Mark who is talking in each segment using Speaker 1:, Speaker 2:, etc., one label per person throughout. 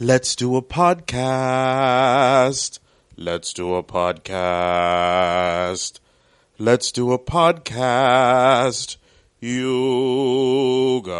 Speaker 1: Let's do a podcast. Let's do a podcast. Let's do a podcast. You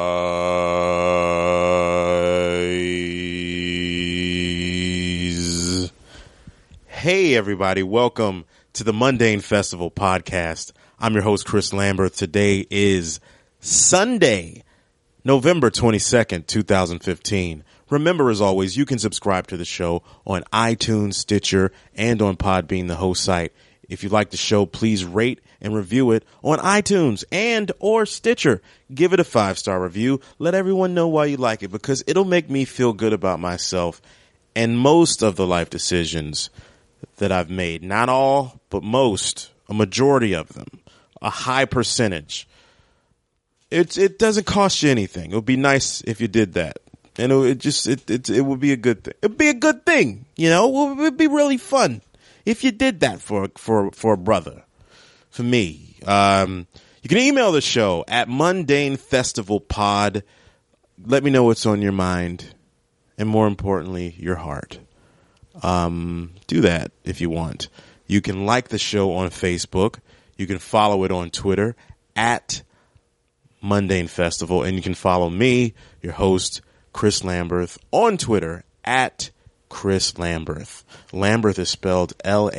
Speaker 1: guys. Hey, everybody. Welcome to the Mundane Festival podcast. I'm your host, Chris Lambert. Today is Sunday, November 22nd, 2015. Remember, as always, you can subscribe to the show on iTunes, Stitcher, and on Podbean, the host site. If you like the show, please rate and review it on iTunes and or Stitcher. Give it a 5-star review. Let everyone know why you like it, because it'll make me feel good about myself and most of the life decisions that I've made. Not all, but most. A majority of them. A high percentage. It doesn't cost you anything. It would be nice if you did that. And it would be a good thing. It'd be a good thing, you know. It would be really fun if you did that for a brother, for me. You can email the show at mundanefestivalpod. Let me know what's on your mind, and more importantly, your heart. Do that if you want. You can like the show on Facebook. You can follow it on Twitter at Mundane Festival, and you can follow me, your host, Chris Lamberth, on Twitter at Chris Lamberth. Lamberth is spelled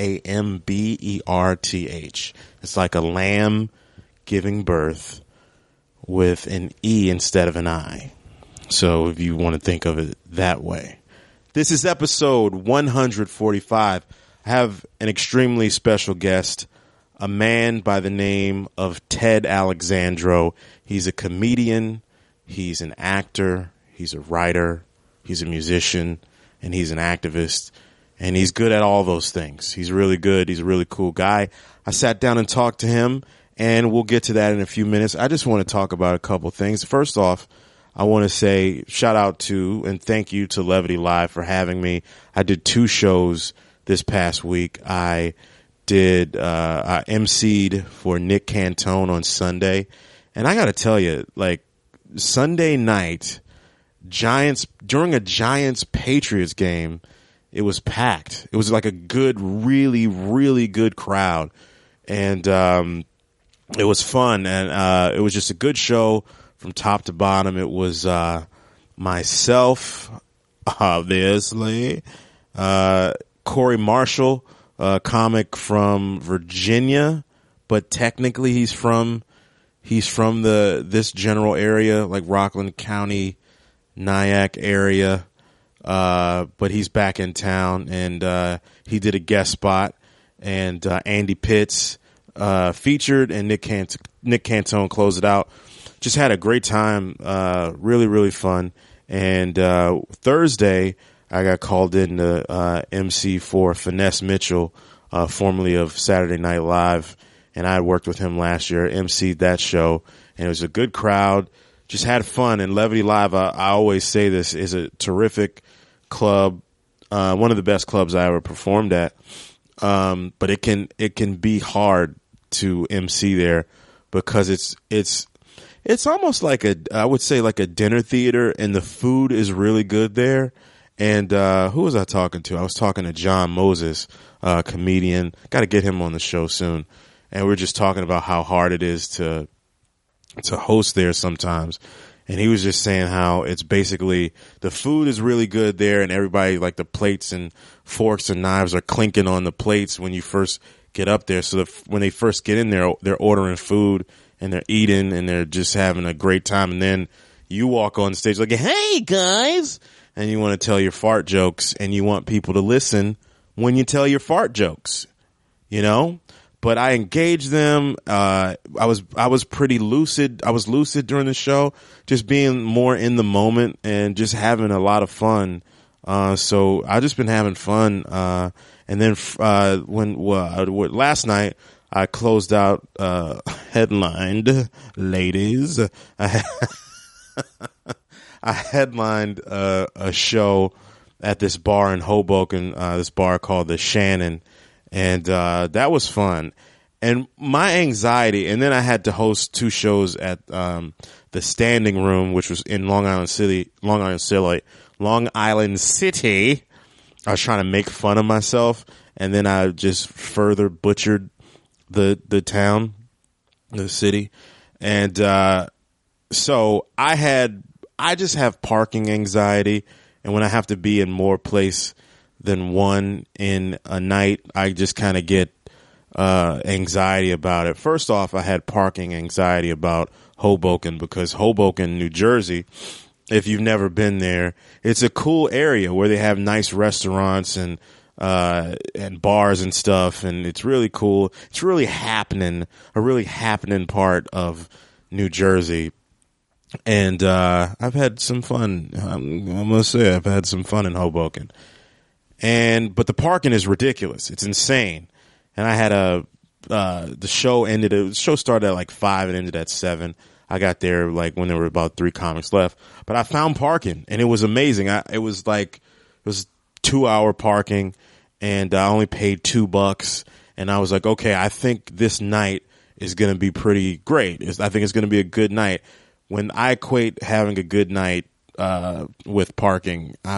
Speaker 1: Lamberth. It's like a lamb giving birth with an E instead of an I. So if you want to think of it that way. This is episode 145. I have an extremely special guest, a man by the name of Ted Alexandro. He's a comedian. He's an actor. He's a writer, he's a musician, and he's an activist, and he's good at all those things. He's really good. He's a really cool guy. I sat down and talked to him, and we'll get to that in a few minutes. I just want to talk about a couple things. First off, I want to say shout out to and thank you to Levity Live for having me. I did 2 shows this past week. I emceed for Nick Cantone on Sunday, and I got to tell you, like, Sunday night, during a Giants Patriots game, it was packed. It was like a good, really, really good crowd. And it was fun. And it was just a good show from top to bottom. It was myself, obviously, Corey Marshall, a comic from Virginia, but technically he's from this general area, like Rockland County, Nyack area, but he's back in town, and he did a guest spot, and Andy Pitts featured, and Nick Cantone closed it out. Just had a great time, really, really fun. And Thursday, I got called in to MC for Finesse Mitchell, formerly of Saturday Night Live, and I had worked with him last year, emceed that show, and it was a good crowd. Just had fun. And Levity Live, I always say this, is a terrific club, one of the best clubs I ever performed at. But it can be hard to MC there because it's almost like I would say like a dinner theater, and the food is really good there. And who was I talking to? I was talking to John Moses, comedian. Got to get him on the show soon. And we were just talking about how hard it is to host there sometimes. And he was just saying how it's basically the food is really good there, and everybody, like, the plates and forks and knives are clinking on the plates when you first get up there. So when they first get in there, they're ordering food and they're eating and they're just having a great time. And then you walk on stage like, hey guys, and you want to tell your fart jokes, and you want people to listen when you tell your fart jokes, you know? But I engaged them. I was pretty lucid. I was lucid during the show, just being more in the moment and just having a lot of fun. So I just been having fun. And then last night I closed out, headlined, ladies. I headlined a show at this bar in Hoboken, this bar called the Shannon. And that was fun. And my anxiety, and then I had to host 2 shows at the Standing Room, which was in Long Island City, Long Island City. I was trying to make fun of myself, and then I just further butchered the town, the city. And so I just have parking anxiety, and when I have to be in more place than one in a night, I just kind of get anxiety about it. First off, I had parking anxiety about Hoboken, because Hoboken, New Jersey, if you've never been there, it's a cool area where they have nice restaurants and bars and stuff, and it's really cool. It's really happening, a really happening part of New Jersey. And I've had some fun. I must say, I've had some fun in Hoboken. But the parking is ridiculous. It's insane. And I had the show ended. The show started at like 5 and ended at 7. I got there like when there were about 3 comics left. But I found parking, and it was amazing. It was 2-hour parking, and I only paid $2. And I was like, okay, I think this night is going to be pretty great. I think it's going to be a good night. When I equate having a good night with parking, I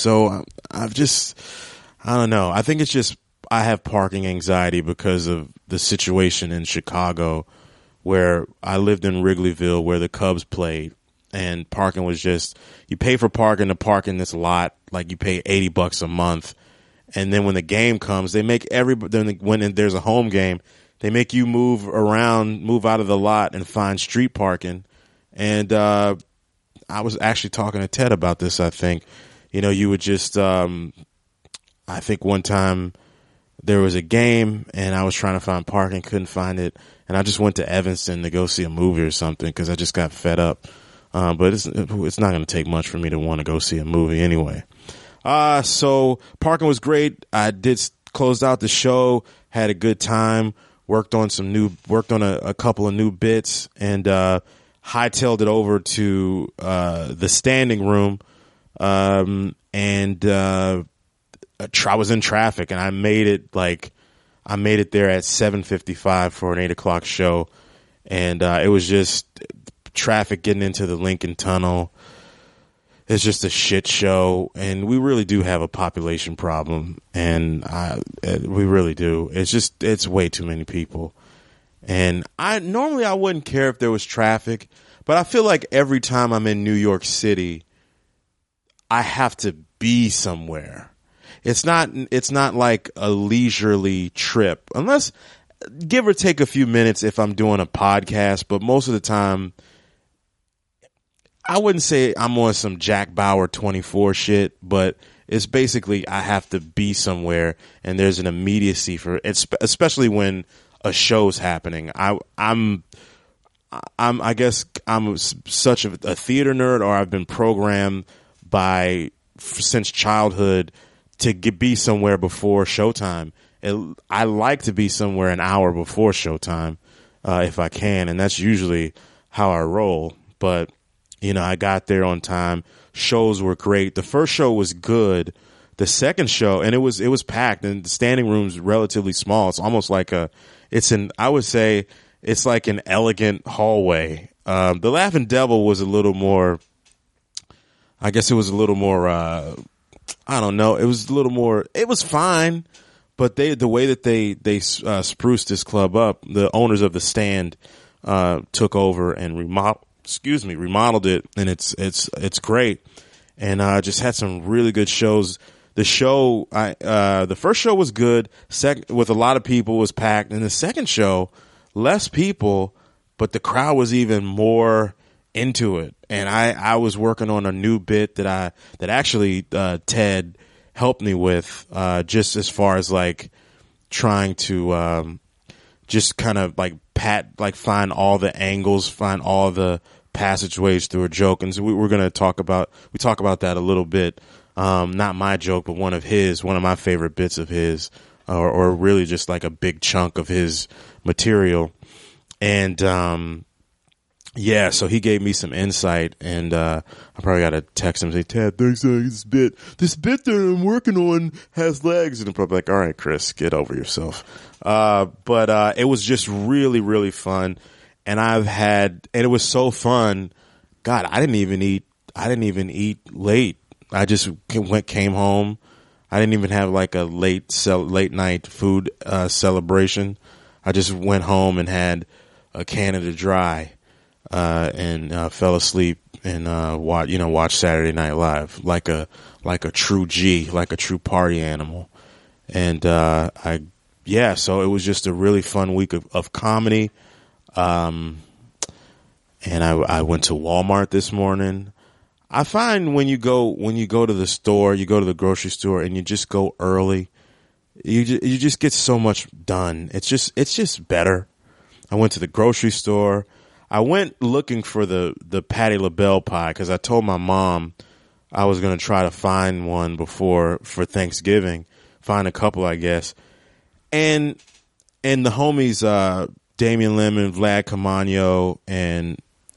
Speaker 1: don't know. I think it's just I have parking anxiety because of the situation in Chicago, where I lived in Wrigleyville, where the Cubs played, and parking was just, you pay for parking to park in this lot, like you pay $80 a month, and then when the game comes, they make when there's a home game, they make you move out of the lot and find street parking. And I was actually talking to Ted about this. I think, you would just, I think one time there was a game and I was trying to find parking, couldn't find it. And I just went to Evanston to go see a movie or something because I just got fed up. But it's not going to take much for me to want to go see a movie anyway. So parking was great. I closed out the show, had a good time, worked on a couple of new bits, and hightailed it over to the standing room, and I was in traffic, and I made it there at 7:55 for an 8:00 show, and it was just traffic getting into the Lincoln Tunnel. It's just a shit show, and we really do have a population problem, and we really do. It's way too many people. And I wouldn't care if there was traffic, but I feel like every time I'm in New York City, I have to be somewhere. It's not like a leisurely trip, unless give or take a few minutes if I'm doing a podcast, but most of the time I wouldn't say I'm on some Jack Bauer 24 shit, but it's basically I have to be somewhere, and there's an immediacy for it, especially when a show's happening. I guess I'm such a theater nerd, or I've been programmed since childhood to be somewhere before showtime. I like to be somewhere an hour before showtime, if I can, and that's usually how I roll. But I got there on time. Shows were great. The first show was good. The second show, and it was packed, and the standing room's relatively small. It's almost like I would say it's like an elegant hallway. The Laughing Devil was a little more, I guess it was a little more, I don't know. It was a little more, it was fine, but the way that they spruced this club up, the owners of the Stand, took over and remodeled it, and it's great. And just had some really good shows. The first show was good, with a lot of people, was packed, and the second show, less people, but the crowd was even more into it. And I was working on a new bit that actually Ted helped me with, just as far as like trying to just kind of like find all the angles, find all the passageways through a joke. And so we talk about that a little bit. Not my joke, but one of my favorite bits of his, or really just like a big chunk of his material. And, so he gave me some insight, and, I probably got to text him and say, Ted, thanks for this bit that I'm working on has legs. And I'm probably like, all right, Chris, get over yourself. But it was just really, really fun. And it was so fun. God, I didn't even eat late. I just came home. I didn't even have like a late night food celebration. I just went home and had a Canada Dry and fell asleep and watched Saturday Night Live like a true G, like a true party animal. And so it was just a really fun week of comedy. And I went to Walmart this morning. I find when you go to the store, you go to the grocery store and you just go early, you just get so much done. It's just better. I went to the grocery store. I went looking for the Patti LaBelle pie because I told my mom I was going to try to find one for Thanksgiving, find a couple, I guess. And the homies, Damian Lemon, Vlad Camano, and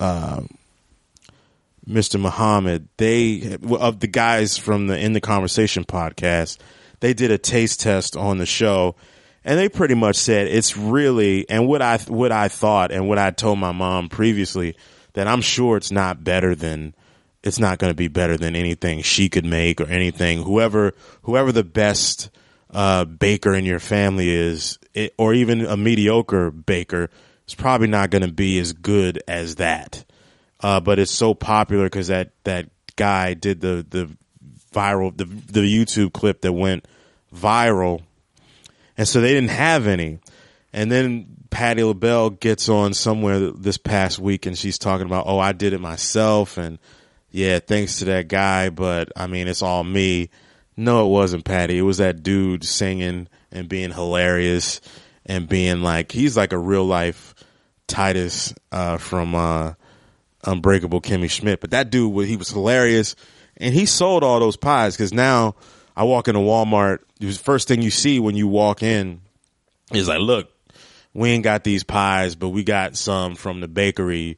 Speaker 1: Mr. Muhammad, of the guys from the In the Conversation podcast, they did a taste test on the show, and they pretty much said it's really, and what I thought and what I told my mom previously, that I'm sure it's not going to be better than anything she could make or anything, whoever the best baker in your family is, or even a mediocre baker, is probably not going to be as good as that. But it's so popular because that guy did the viral, the YouTube clip that went viral. And so they didn't have any. And then Patti LaBelle gets on somewhere this past week and she's talking about, oh, I did it myself. And yeah, thanks to that guy. But I mean, it's all me. No, it wasn't Patti. It was that dude singing and being hilarious and being like, he's like a real life Titus from Unbreakable Kimmy Schmidt. But that dude, he was hilarious, and he sold all those pies because now I walk into Walmart. The first thing you see when you walk in is like, look, we ain't got these pies, but we got some from the bakery.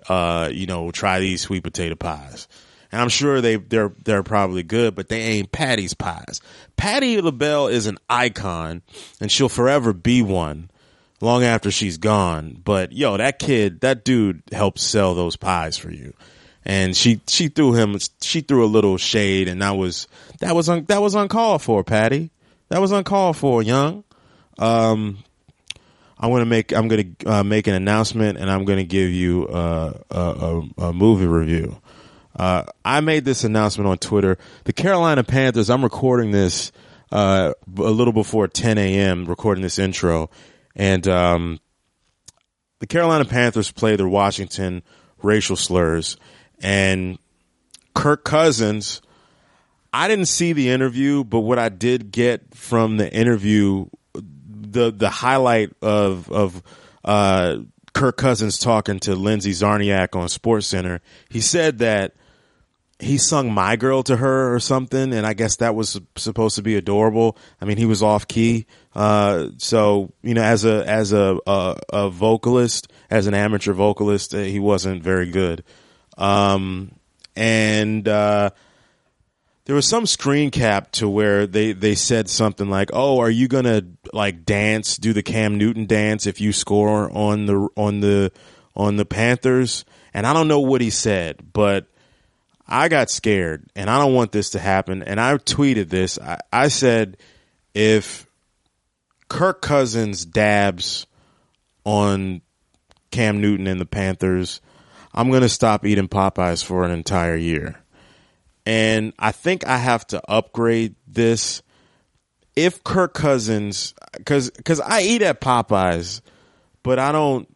Speaker 1: Try these sweet potato pies. And I'm sure they're probably good, but they ain't Patti's pies. Patti LaBelle is an icon, and she'll forever be one long after she's gone. But that dude helped sell those pies for you. And she threw a little shade, and that was uncalled for, Patti. That was uncalled for, young. I'm gonna make an announcement, and I'm gonna give you a movie review. I made this announcement on Twitter. The Carolina Panthers, I'm recording this a little before 10 a.m., recording this intro. And the Carolina Panthers play the Washington racial slurs. And Kirk Cousins, I didn't see the interview, but what I did get from the interview, the highlight of Kirk Cousins talking to Lindsey Zarniak on SportsCenter, he said that he sung My Girl to her or something, and I guess that was supposed to be adorable. I mean, he was off key. So, as a vocalist, as an amateur vocalist, he wasn't very good. There was some screen cap to where they said something like, "Oh, are you gonna like do the Cam Newton dance if you score on the Panthers?" And I don't know what he said, but I got scared, and I don't want this to happen. And I tweeted this. I said, if Kirk Cousins dabs on Cam Newton and the Panthers, I'm going to stop eating Popeyes for an entire year. And I think I have to upgrade this. If Kirk Cousins, because I eat at Popeyes, but I don't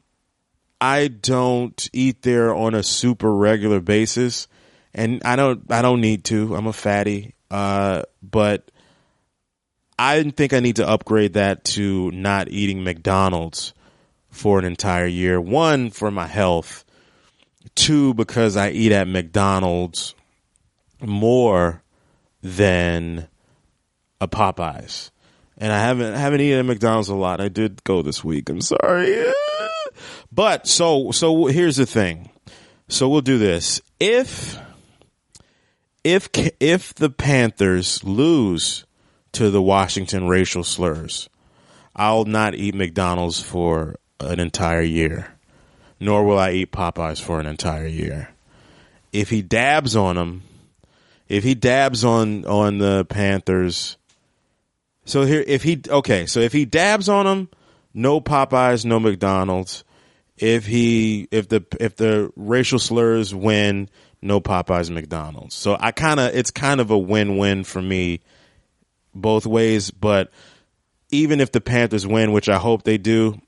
Speaker 1: eat there on a super regular basis. And I don't need to. I'm a fatty. But I think I need to upgrade that to not eating McDonald's for an entire year. 1, for my health. 2, because I eat at McDonald's more than a Popeyes. And I haven't eaten at McDonald's a lot. I did go this week. I'm sorry. But so here's the thing. So we'll do this. If the Panthers lose to the Washington racial slurs, I'll not eat McDonald's for an entire year, nor will I eat Popeyes for an entire year. If he dabs on them, if he dabs on the Panthers, so if he dabs on them, no Popeyes, no McDonald's. If the racial slurs win, no Popeyes, McDonald's. So it's kind of a win-win for me both ways. But even if the Panthers win, which I hope they do,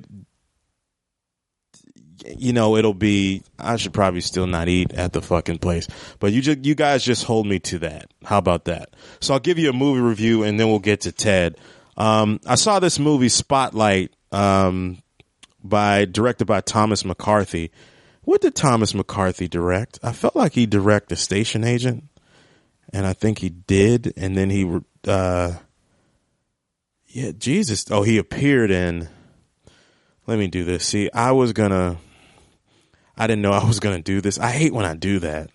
Speaker 1: it'll be, I should probably still not eat at the fucking place. But you guys just hold me to that. How about that? So I'll give you a movie review and then we'll get to Ted. I saw this movie Spotlight, directed by Thomas McCarthy. What did Thomas McCarthy direct? I felt like he directed The Station Agent, and I think he did. And then he appeared in. Let me do this. See, I didn't know I was gonna do this. I hate when I do that.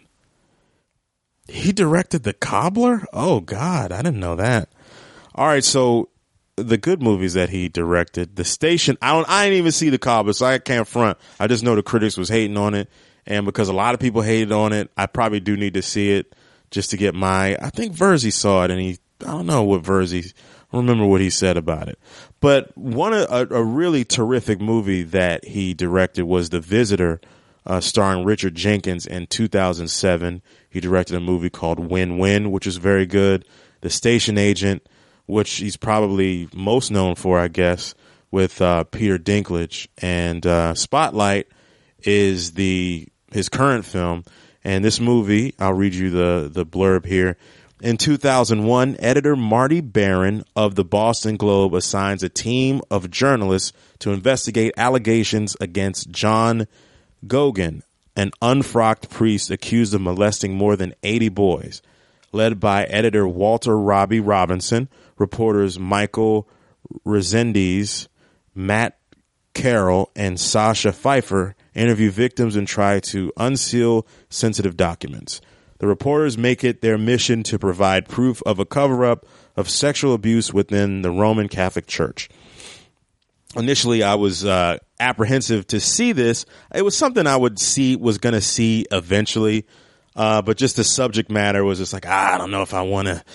Speaker 1: He directed The Cobbler? Oh God, I didn't know that. All right, so the good movies that he directed, The Station. I didn't even see The Cobbler, so I can't front. I just know the critics was hating on it, and because a lot of people hated on it, I probably do need to see it just to get I think Verzi saw it, and I don't know what Verzi, I don't remember what he said about it. But a really terrific movie that he directed was The Visitor, starring Richard Jenkins in 2007. He directed a movie called Win-Win, which is very good. The Station Agent, which he's probably most known for, I guess, with Peter Dinklage. And Spotlight is his current film. And this movie, I'll read you the blurb here. In 2001, editor Marty Barron of the Boston Globe assigns a team of journalists to investigate allegations against John Gogan, an unfrocked priest accused of molesting more than 80 boys. Led by editor Walter Robbie Robinson, reporters Michael Rezendes, Matt Carroll, and Sasha Pfeiffer interview victims and try to unseal sensitive documents. The reporters make it their mission to provide proof of a cover-up of sexual abuse within the Roman Catholic Church. Initially, I was apprehensive to see this. It was something I was going to see eventually. But just the subject matter was just like, I don't know if I want to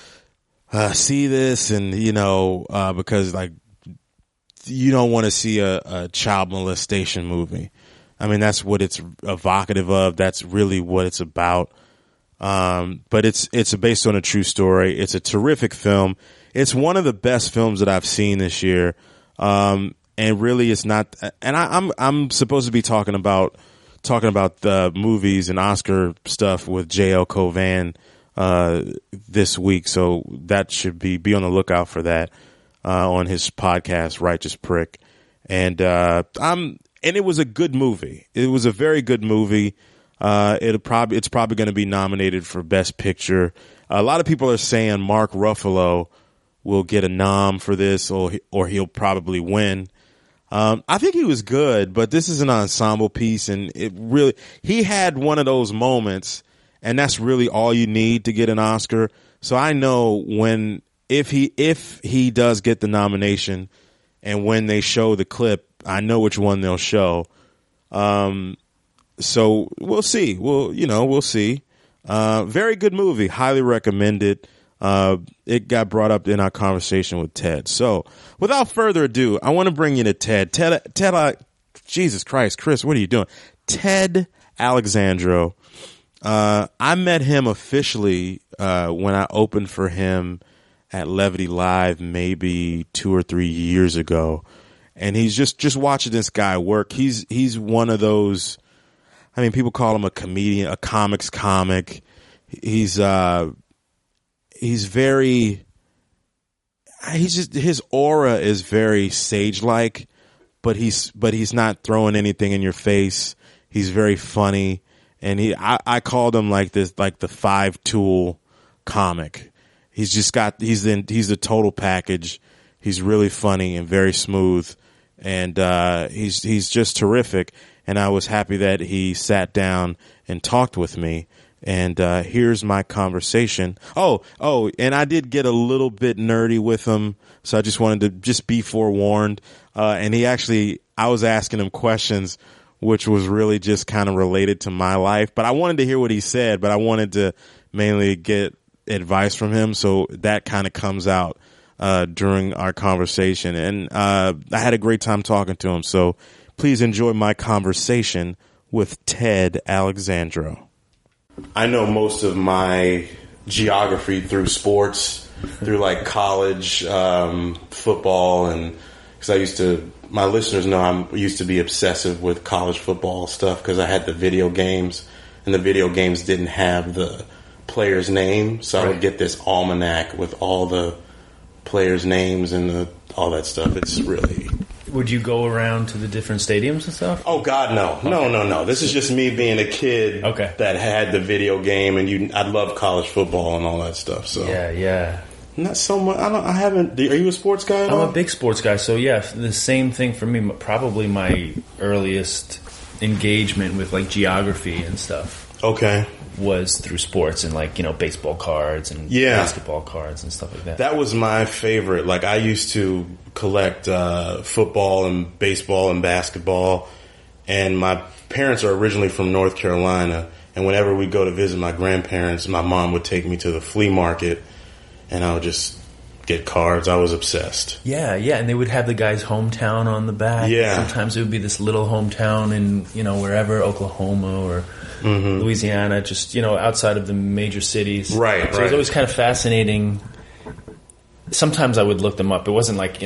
Speaker 1: see this. And, because like you don't want to see a child molestation movie. I mean, that's what it's evocative of. That's really what it's about. But it's based on a true story. It's a terrific film. It's one of the best films that I've seen this year. And really it's not, and I'm supposed to be talking about the movies and Oscar stuff with JL Covan this week, so that should be on the lookout for that on his podcast Righteous Prick. And it was a good movie. It was a very good movie. It's probably going to be nominated for Best Picture. A lot of people are saying Mark Ruffalo will get a nom for this, or he'll probably win. I think he was good, but this is an ensemble piece, and he had one of those moments, and that's really all you need to get an Oscar. So I know if he does get the nomination, and when they show the clip, I know which one they'll show. So we'll see. We'll see. Very good movie. Highly recommended. It got brought up in our conversation with Ted. So without further ado, I want to bring you to Ted. Ted, Jesus Christ, Chris, what are you doing? Ted Alexandro. I met him officially, when I opened for him at Levity Live maybe 2 or 3 years ago. And he's just watching this guy work. He's one of those, I mean, people call him a comedian, a comics comic. His aura is very sage-like, but he's not throwing anything in your face. He's very funny. And I called him like the 5-tool comic. He's the total package. He's really funny and very smooth. And, he's just terrific. And I was happy that he sat down and talked with me. And here's my conversation. Oh, and I did get a little bit nerdy with him, so I just wanted to just be forewarned. And I was asking him questions, which was really just kind of related to my life. But I wanted to hear what he said, but I wanted to mainly get advice from him. So that kind of comes out during our conversation. And I had a great time talking to him. So please enjoy my conversation with Ted Alexandro. I know most of my geography through sports, through like college football, and because my listeners know I used to be obsessive with college football stuff because I had the video games, and the video games didn't have the player's name, so I would get this almanac with all the players' names and all that stuff. It's really...
Speaker 2: Would you go around to the different stadiums and stuff?
Speaker 1: Oh, God, no. Okay. No. This is just me being a kid that had the video game, and I love college football and all that stuff. So
Speaker 2: Yeah.
Speaker 1: Not so much. I haven't... Are you a sports guy at all?
Speaker 2: I'm a big sports guy, so yeah, the same thing for me. Probably my earliest engagement with like geography and stuff.
Speaker 1: Okay.
Speaker 2: Was through sports and like, baseball cards and basketball cards and stuff like that.
Speaker 1: That was my favorite. Like I used to collect football and baseball and basketball, and my parents are originally from North Carolina, and whenever we go to visit my grandparents, my mom would take me to the flea market and I would just get cards. I was obsessed.
Speaker 2: Yeah, and they would have the guy's hometown on the back.
Speaker 1: Yeah.
Speaker 2: Sometimes it would be this little hometown in, wherever, Oklahoma or Louisiana, just, outside of the major cities.
Speaker 1: Right,
Speaker 2: So it was always kind of fascinating. Sometimes I would look them up. It wasn't like,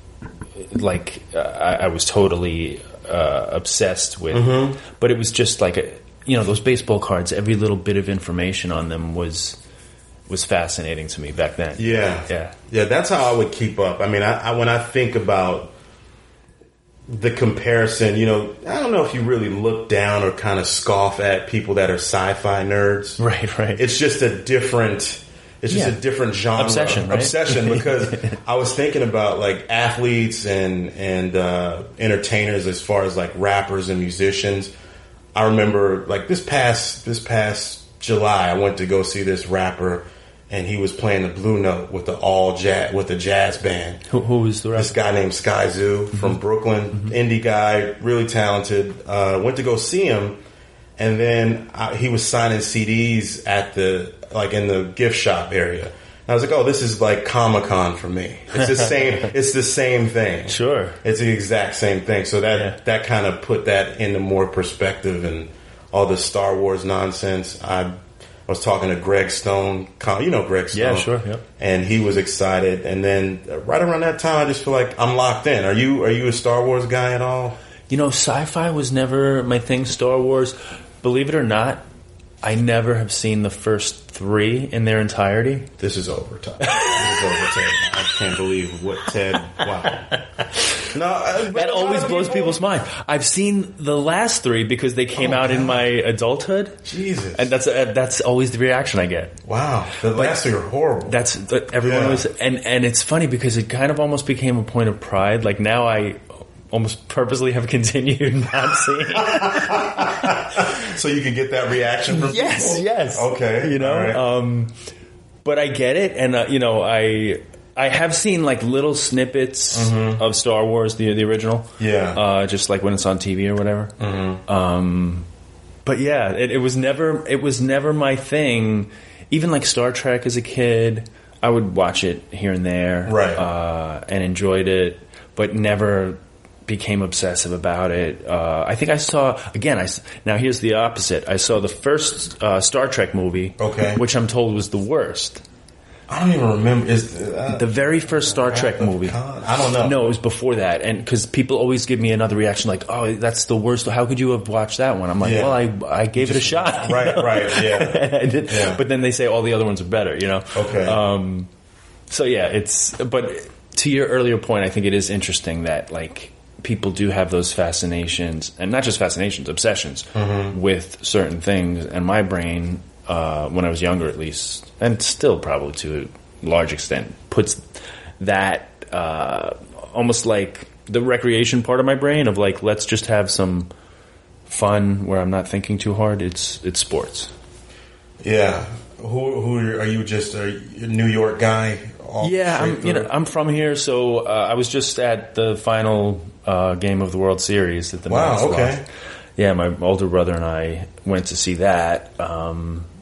Speaker 2: I was totally obsessed with, but it was just like, those baseball cards, every little bit of information on them was fascinating to me back then.
Speaker 1: Yeah, that's how I would keep up. I mean, I when I think about the comparison, I don't know if you really look down or kind of scoff at people that are sci-fi nerds.
Speaker 2: Right.
Speaker 1: It's just a different... It's just a different genre.
Speaker 2: Obsession,
Speaker 1: because I was thinking about like athletes and entertainers as far as like rappers and musicians. I remember like this past July, I went to go see this rapper, and he was playing the Blue Note with the jazz band.
Speaker 2: Who was the rapper?
Speaker 1: This guy named Sky Zoo from Brooklyn, indie guy, really talented. Went to go see him, and then he was signing CDs in the gift shop area. And I was like, oh, this is like Comic-Con for me. It's the same. It's the same thing.
Speaker 2: Sure,
Speaker 1: it's the exact same thing. So that kind of put that into more perspective, and all the Star Wars nonsense. I was talking to Greg Stone. Greg Stone.
Speaker 2: Yeah, sure. Yep.
Speaker 1: And he was excited. And then right around that time, I just feel like I'm locked in. Are you a Star Wars guy at all?
Speaker 2: Sci-fi was never my thing. Star Wars, believe it or not, I never have seen the first 3 in their entirety.
Speaker 1: This is overtime. I can't believe what Ted... Wow. No,
Speaker 2: that always blows people's mind. I've seen the last 3 because they came out in my adulthood.
Speaker 1: Jesus.
Speaker 2: And that's always the reaction I get.
Speaker 1: Wow. The last 3 are horrible.
Speaker 2: That's everyone always... And it's funny because it kind of almost became a point of pride. Like now I almost purposely have continued not seeing.
Speaker 1: So you can get that reaction from people?
Speaker 2: Yes.
Speaker 1: Okay.
Speaker 2: Right. But I get it, and I have seen like little snippets of Star Wars, the original.
Speaker 1: Yeah.
Speaker 2: Just like when it's on TV or whatever. But yeah, it was never my thing. Even like Star Trek as a kid, I would watch it here and there,
Speaker 1: right?
Speaker 2: And enjoyed it, but never became obsessive about it. I think I saw now here's the opposite. I saw the first Star Trek movie, which I'm told was the worst.
Speaker 1: I don't even remember.
Speaker 2: The very first Star Trek movie.
Speaker 1: I don't know.
Speaker 2: No, it was before that, and because people always give me another reaction, like, "Oh, that's the worst. How could you have watched that one?" I'm like, "Well, I gave it a shot."
Speaker 1: Right, yeah.
Speaker 2: I did. Yeah. But then they say all the other ones are better.
Speaker 1: Okay.
Speaker 2: So yeah, but to your earlier point, I think it is interesting that like people do have those fascinations, and not just fascinations, obsessions with certain things. And my brain, when I was younger at least, and still probably to a large extent, puts that almost like the recreation part of my brain of like, let's just have some fun where I'm not thinking too hard. It's sports.
Speaker 1: Yeah. Who are you? Just a New York guy?
Speaker 2: I'm from here, so I was just at the final game of the World Series that the Mets lost. Yeah, my older brother and I went to see that.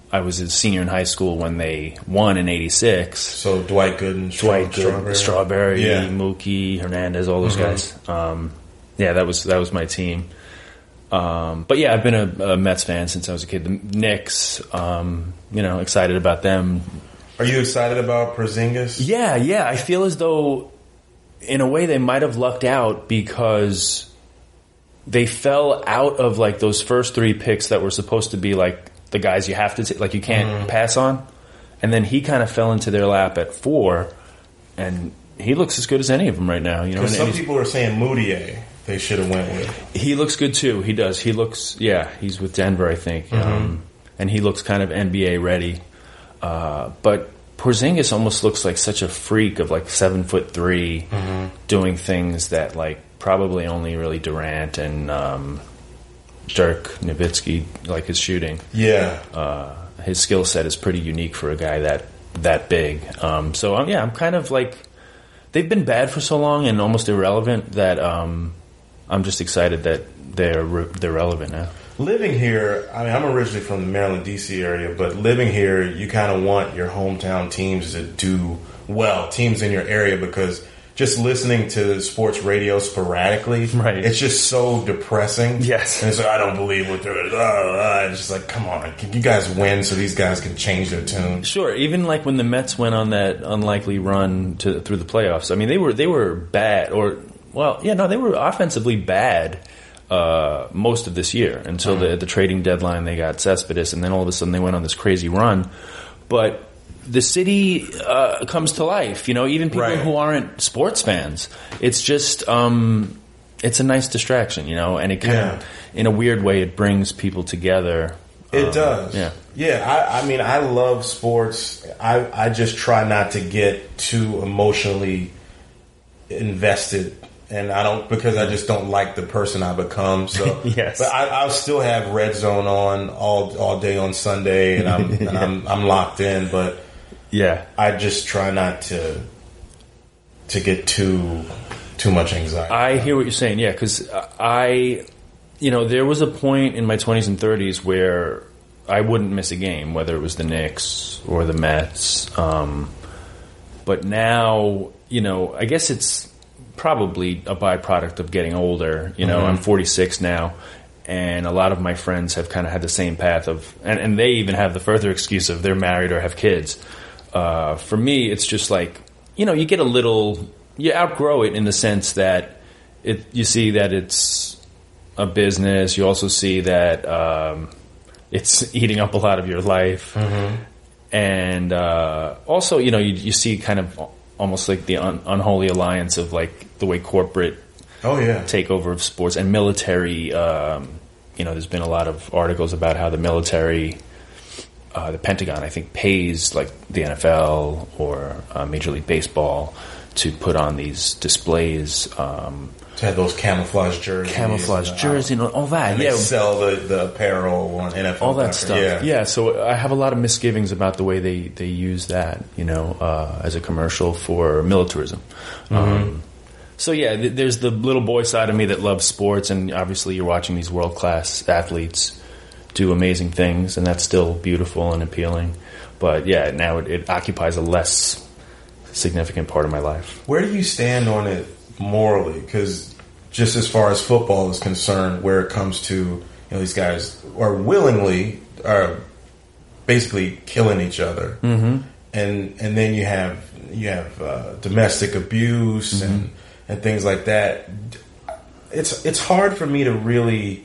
Speaker 2: I was a senior in high school when they won in '86.
Speaker 1: So Dwight Gooden,
Speaker 2: Strawberry, Mookie, Hernandez, all those guys. That was my team. But yeah, I've been a Mets fan since I was a kid. The Knicks, excited about them.
Speaker 1: Are you excited about Porzingis?
Speaker 2: Yeah. I feel as though, in a way, they might have lucked out because they fell out of like those first 3 picks that were supposed to be like the guys you have to take, like you can't pass on. And then he kind of fell into their lap at 4, and he looks as good as any of them right now.
Speaker 1: Because some people are saying Moutier they should have went with.
Speaker 2: He looks good too. He does. He looks, he's with Denver, I think. And he looks kind of NBA ready. But Porzingis almost looks like such a freak of like 7'3", doing things that like probably only really Durant and Dirk Nowitzki like his shooting.
Speaker 1: Yeah.
Speaker 2: His skill set is pretty unique for a guy that big. I'm kind of like, they've been bad for so long and almost irrelevant that I'm just excited that they're relevant now.
Speaker 1: Living here, I mean, I'm originally from the Maryland, D.C. area, but living here, you kind of want your hometown teams to do well, teams in your area, because just listening to sports radio sporadically, it's just so depressing.
Speaker 2: Yes.
Speaker 1: And it's like, I don't believe what they're it's just like, come on, can you guys win so these guys can change their tune?
Speaker 2: Sure. Even like when the Mets went on that unlikely run through the playoffs, I mean, they were bad, they were offensively bad most of this year until the trading deadline. They got Cespedes, and then all of a sudden they went on this crazy run. But the city comes to life, even people who aren't sports fans. It's just it's a nice distraction, and it kind of, in a weird way, it brings people together.
Speaker 1: It does.
Speaker 2: Yeah.
Speaker 1: I mean, I love sports. I just try not to get too emotionally invested. And I don't, because I just don't like the person I become. So,
Speaker 2: yes.
Speaker 1: But I'll still have Red Zone on all day on Sunday, and I'm locked in. But I just try not to get too much anxiety.
Speaker 2: I hear what you're saying. Yeah, because there was a point in my 20s and 30s where I wouldn't miss a game, whether it was the Knicks or the Mets. But now, I guess it's probably a byproduct of getting older. I'm 46 now, and a lot of my friends have kind of had the same path of, and they even have the further excuse of they're married or have kids. For me, it's just like, you get you outgrow it in the sense that you see that it's a business. You also see that it's eating up a lot of your life. And also, you see kind of almost like the unholy alliance of like the way corporate takeover of sports and military. There's been a lot of articles about how the military, the Pentagon, I think, pays like the NFL or Major League Baseball to put on these displays.
Speaker 1: To have those camouflage jerseys.
Speaker 2: All that.
Speaker 1: And they sell the apparel on NFL.
Speaker 2: All that stuff. Yeah, so I have a lot of misgivings about the way they use that, as a commercial for militarism. There's the little boy side of me that loves sports, and obviously you're watching these world-class athletes do amazing things, and that's still beautiful and appealing. But now it occupies a less significant part of my life.
Speaker 1: Where do you stand on it morally? Because just as far as football is concerned, where it comes to these guys are basically killing each other, and then you have domestic abuse and things like that. It's hard for me to really.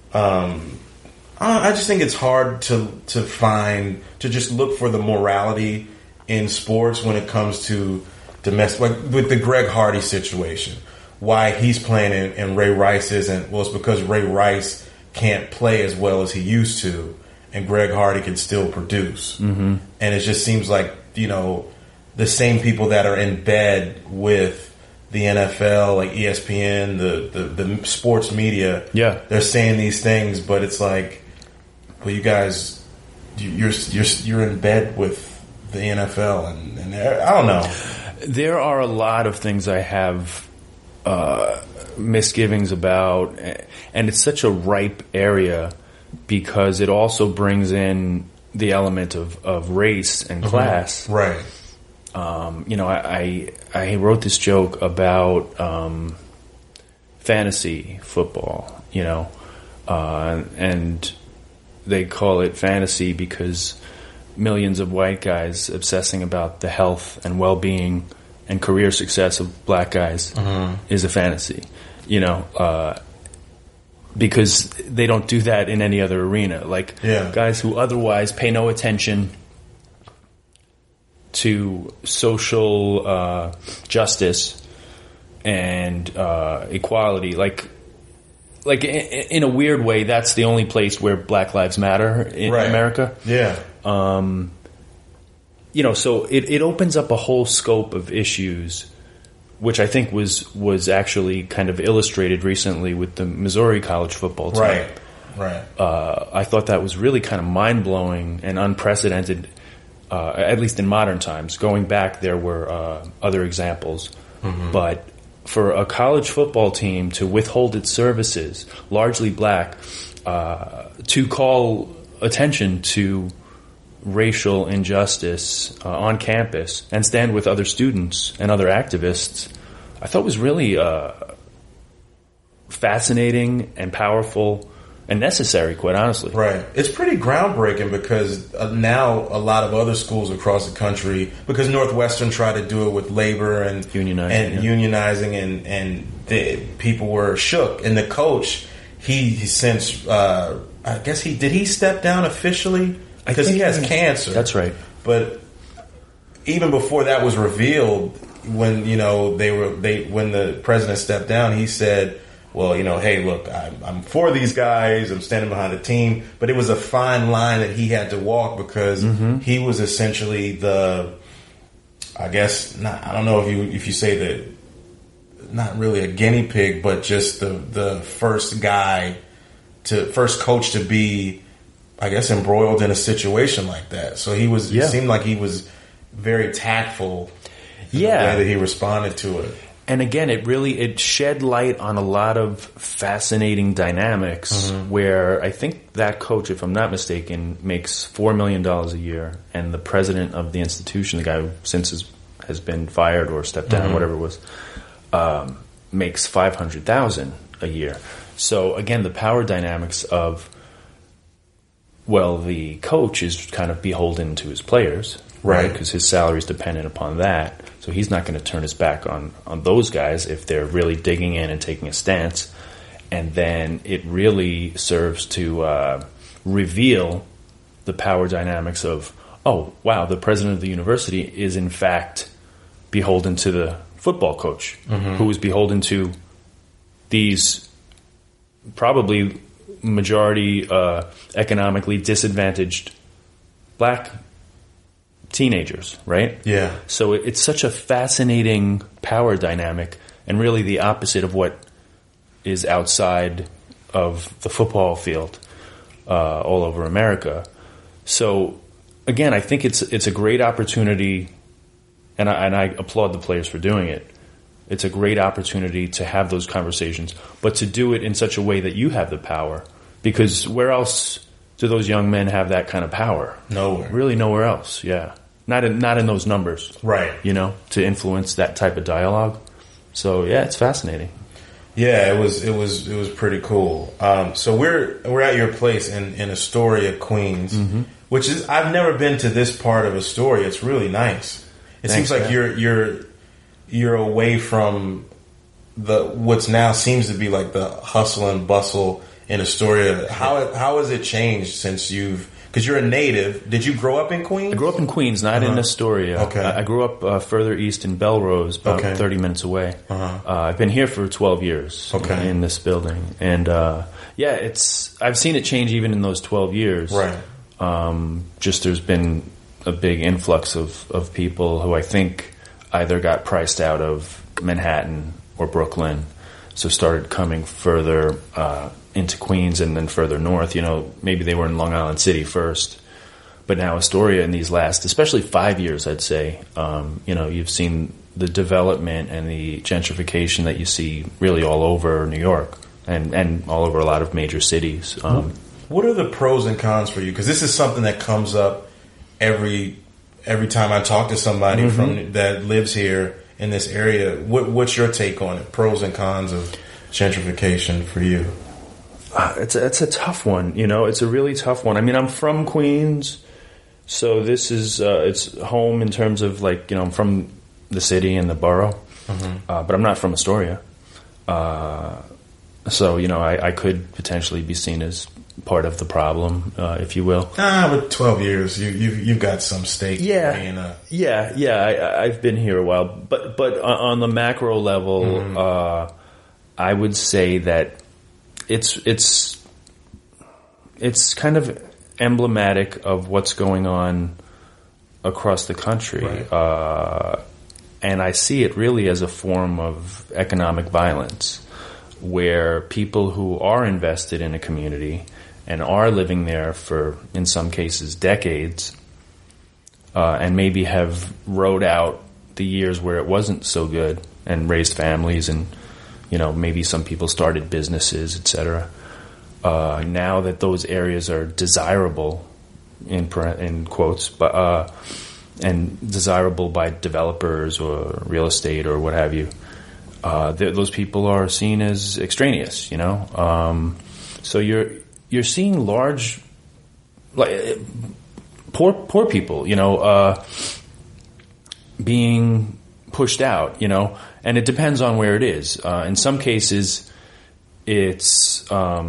Speaker 1: I just think it's hard to just look for the morality in sports when it comes to domestic, like with the Greg Hardy situation. Why he's playing and Ray Rice isn't? Well, it's because Ray Rice can't play as well as he used to, and Greg Hardy can still produce. And it just seems like the same people that are in bed with the NFL, like ESPN, the sports media, they're saying these things, but it's like, well, you guys, you're in bed with the NFL, and I don't know.
Speaker 2: There are a lot of things I have misgivings about, and it's such a ripe area because it also brings in the element of race and class.
Speaker 3: Right.
Speaker 2: I wrote this joke about fantasy football, and they call it fantasy because millions of white guys obsessing about the health and well-being and career success of black guys is a fantasy, because they don't do that in any other arena. Like guys who otherwise pay no attention to social justice and equality, like in a weird way, that's the only place where Black Lives Matter in America.
Speaker 3: Yeah.
Speaker 2: So it opens up a whole scope of issues, which I think was actually kind of illustrated recently with the Missouri college football team.
Speaker 3: Right.
Speaker 2: I thought that was really kind of mind-blowing and unprecedented, at least in modern times. Going back, there were other examples. But for a college football team to withhold its services, largely black, to call attention to racial injustice on campus and stand with other students and other activists, I thought was really fascinating and powerful and necessary, quite honestly.
Speaker 3: Right. It's pretty groundbreaking because now a lot of other schools across the country, because Northwestern tried to do it with labor and unionizing, and the people were shook. And the coach, he since, I guess did he step down officially? Because he has cancer.
Speaker 2: That's right.
Speaker 3: But even before that was revealed, when when the president stepped down, he said, well, hey, look, I'm for these guys. I'm standing behind the team. But it was a fine line that he had to walk because he was essentially I don't know if you say that, not really a guinea pig, but just the first coach to be, I guess, embroiled in a situation like that. So it seemed like he was very tactful in the way that he responded to it.
Speaker 2: And again, it shed light on a lot of fascinating dynamics where I think that coach, if I'm not mistaken, makes $4 million a year, and the president of the institution, the guy who since has been fired or stepped down, whatever it was, makes $500,000 a year. So again, the power dynamics of, well, the coach is kind of beholden to his players, right? Because his salary is dependent upon that. So he's not going to turn his back on those guys if they're really digging in and taking a stance. And then it really serves to reveal the power dynamics of, oh, wow, the president of the university is in fact beholden to the football coach, who is beholden to these probably majority economically disadvantaged black teenagers, right?
Speaker 3: Yeah.
Speaker 2: So it's such a fascinating power dynamic, and really the opposite of what is outside of the football field all over America. So again, I think it's a great opportunity, and I applaud the players for doing it. It's a great opportunity to have those conversations, but to do it in such a way that you have the power, because where else do those young men have that kind of power?
Speaker 3: Nowhere.
Speaker 2: Really nowhere else, yeah. Not in those numbers.
Speaker 3: Right.
Speaker 2: To influence that type of dialogue. So, yeah, it's fascinating.
Speaker 3: Yeah, it was pretty cool. So we're at your place in Astoria, Queens, which is, I've never been to this part of Astoria. It's really nice. It seems like you're away from what's now seems to be like the hustle and bustle in Astoria. How has it changed since because you're a native. Did you grow up in Queens?
Speaker 2: I grew up in Queens, not in Astoria.
Speaker 3: Okay.
Speaker 2: I grew up further east in Belrose, about 30 minutes away. I've been here for 12 years in this building. And, I've seen it change even in those 12 years.
Speaker 3: Right.
Speaker 2: Just there's been a big influx of people who I think either got priced out of Manhattan or Brooklyn, so started coming further into Queens and then further north. Maybe they were in Long Island City first, but now Astoria in these last, especially 5 years, I'd say, you've seen the development and the gentrification that you see really all over New York and all over a lot of major cities.
Speaker 3: What are the pros and cons for you? Because this is something that comes up every time I talk to somebody from that lives here in this area. What's your take on it? Pros and cons of gentrification for you?
Speaker 2: It's a tough one. It's a really tough one. I mean, I'm from Queens, so this is it's home in terms of I'm from the city and the borough, but I'm not from Astoria. So I could potentially be seen as part of the problem, if you will.
Speaker 3: But 12 years, you've got some stake.
Speaker 2: Yeah, I've been here a while, but on the macro level, I would say that it's kind of emblematic of what's going on across the country, right. And I see it really as a form of economic violence, where people who are invested in a community and are living there for, in some cases, decades, and maybe have rode out the years where it wasn't so good and raised families, and maybe some people started businesses, etc. Now that those areas are desirable, in quotes, but and desirable by developers or real estate or what have you, those people are seen as extraneous. So you're seeing large, poor people, being pushed out, and it depends on where it is. In some cases, it's,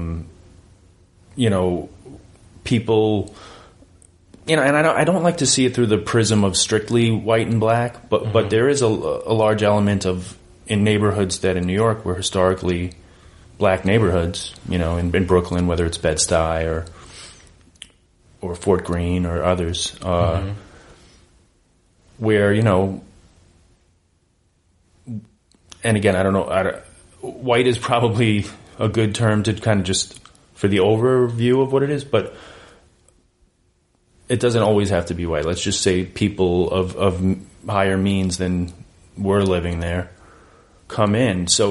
Speaker 2: people, and I don't like to see it through the prism of strictly white and black, but there is a large element of, in neighborhoods that in New York were historically black neighborhoods, in Brooklyn, whether it's Bed-Stuy or Fort Greene or others, where, and again, I don't know, white is probably a good term to kind of just for the overview of what it is, but it doesn't always have to be white. Let's just say people of higher means than we're living there come in. So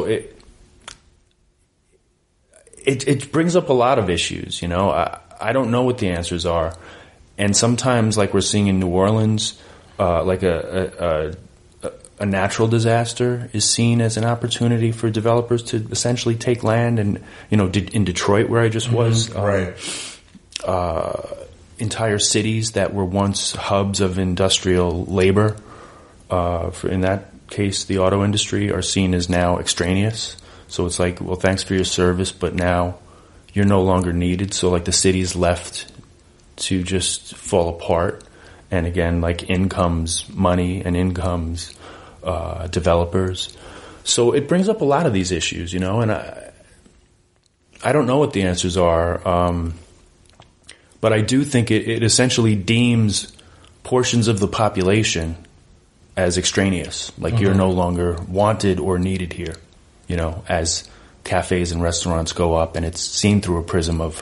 Speaker 2: it brings up a lot of issues, I don't know what the answers are. And sometimes, like we're seeing in New Orleans, like a natural disaster is seen as an opportunity for developers to essentially take land. And, in Detroit, where I just was, entire cities that were once hubs of industrial labor, in that case, the auto industry, are seen as now extraneous. So it's like, well, thanks for your service, but now you're no longer needed. So like the city's left to just fall apart. And again, like in comes money and in comes developers. So it brings up a lot of these issues, and I don't know what the answers are. But I do think it essentially deems portions of the population as extraneous. Like you're no longer wanted or needed here, as cafes and restaurants go up, and it's seen through a prism of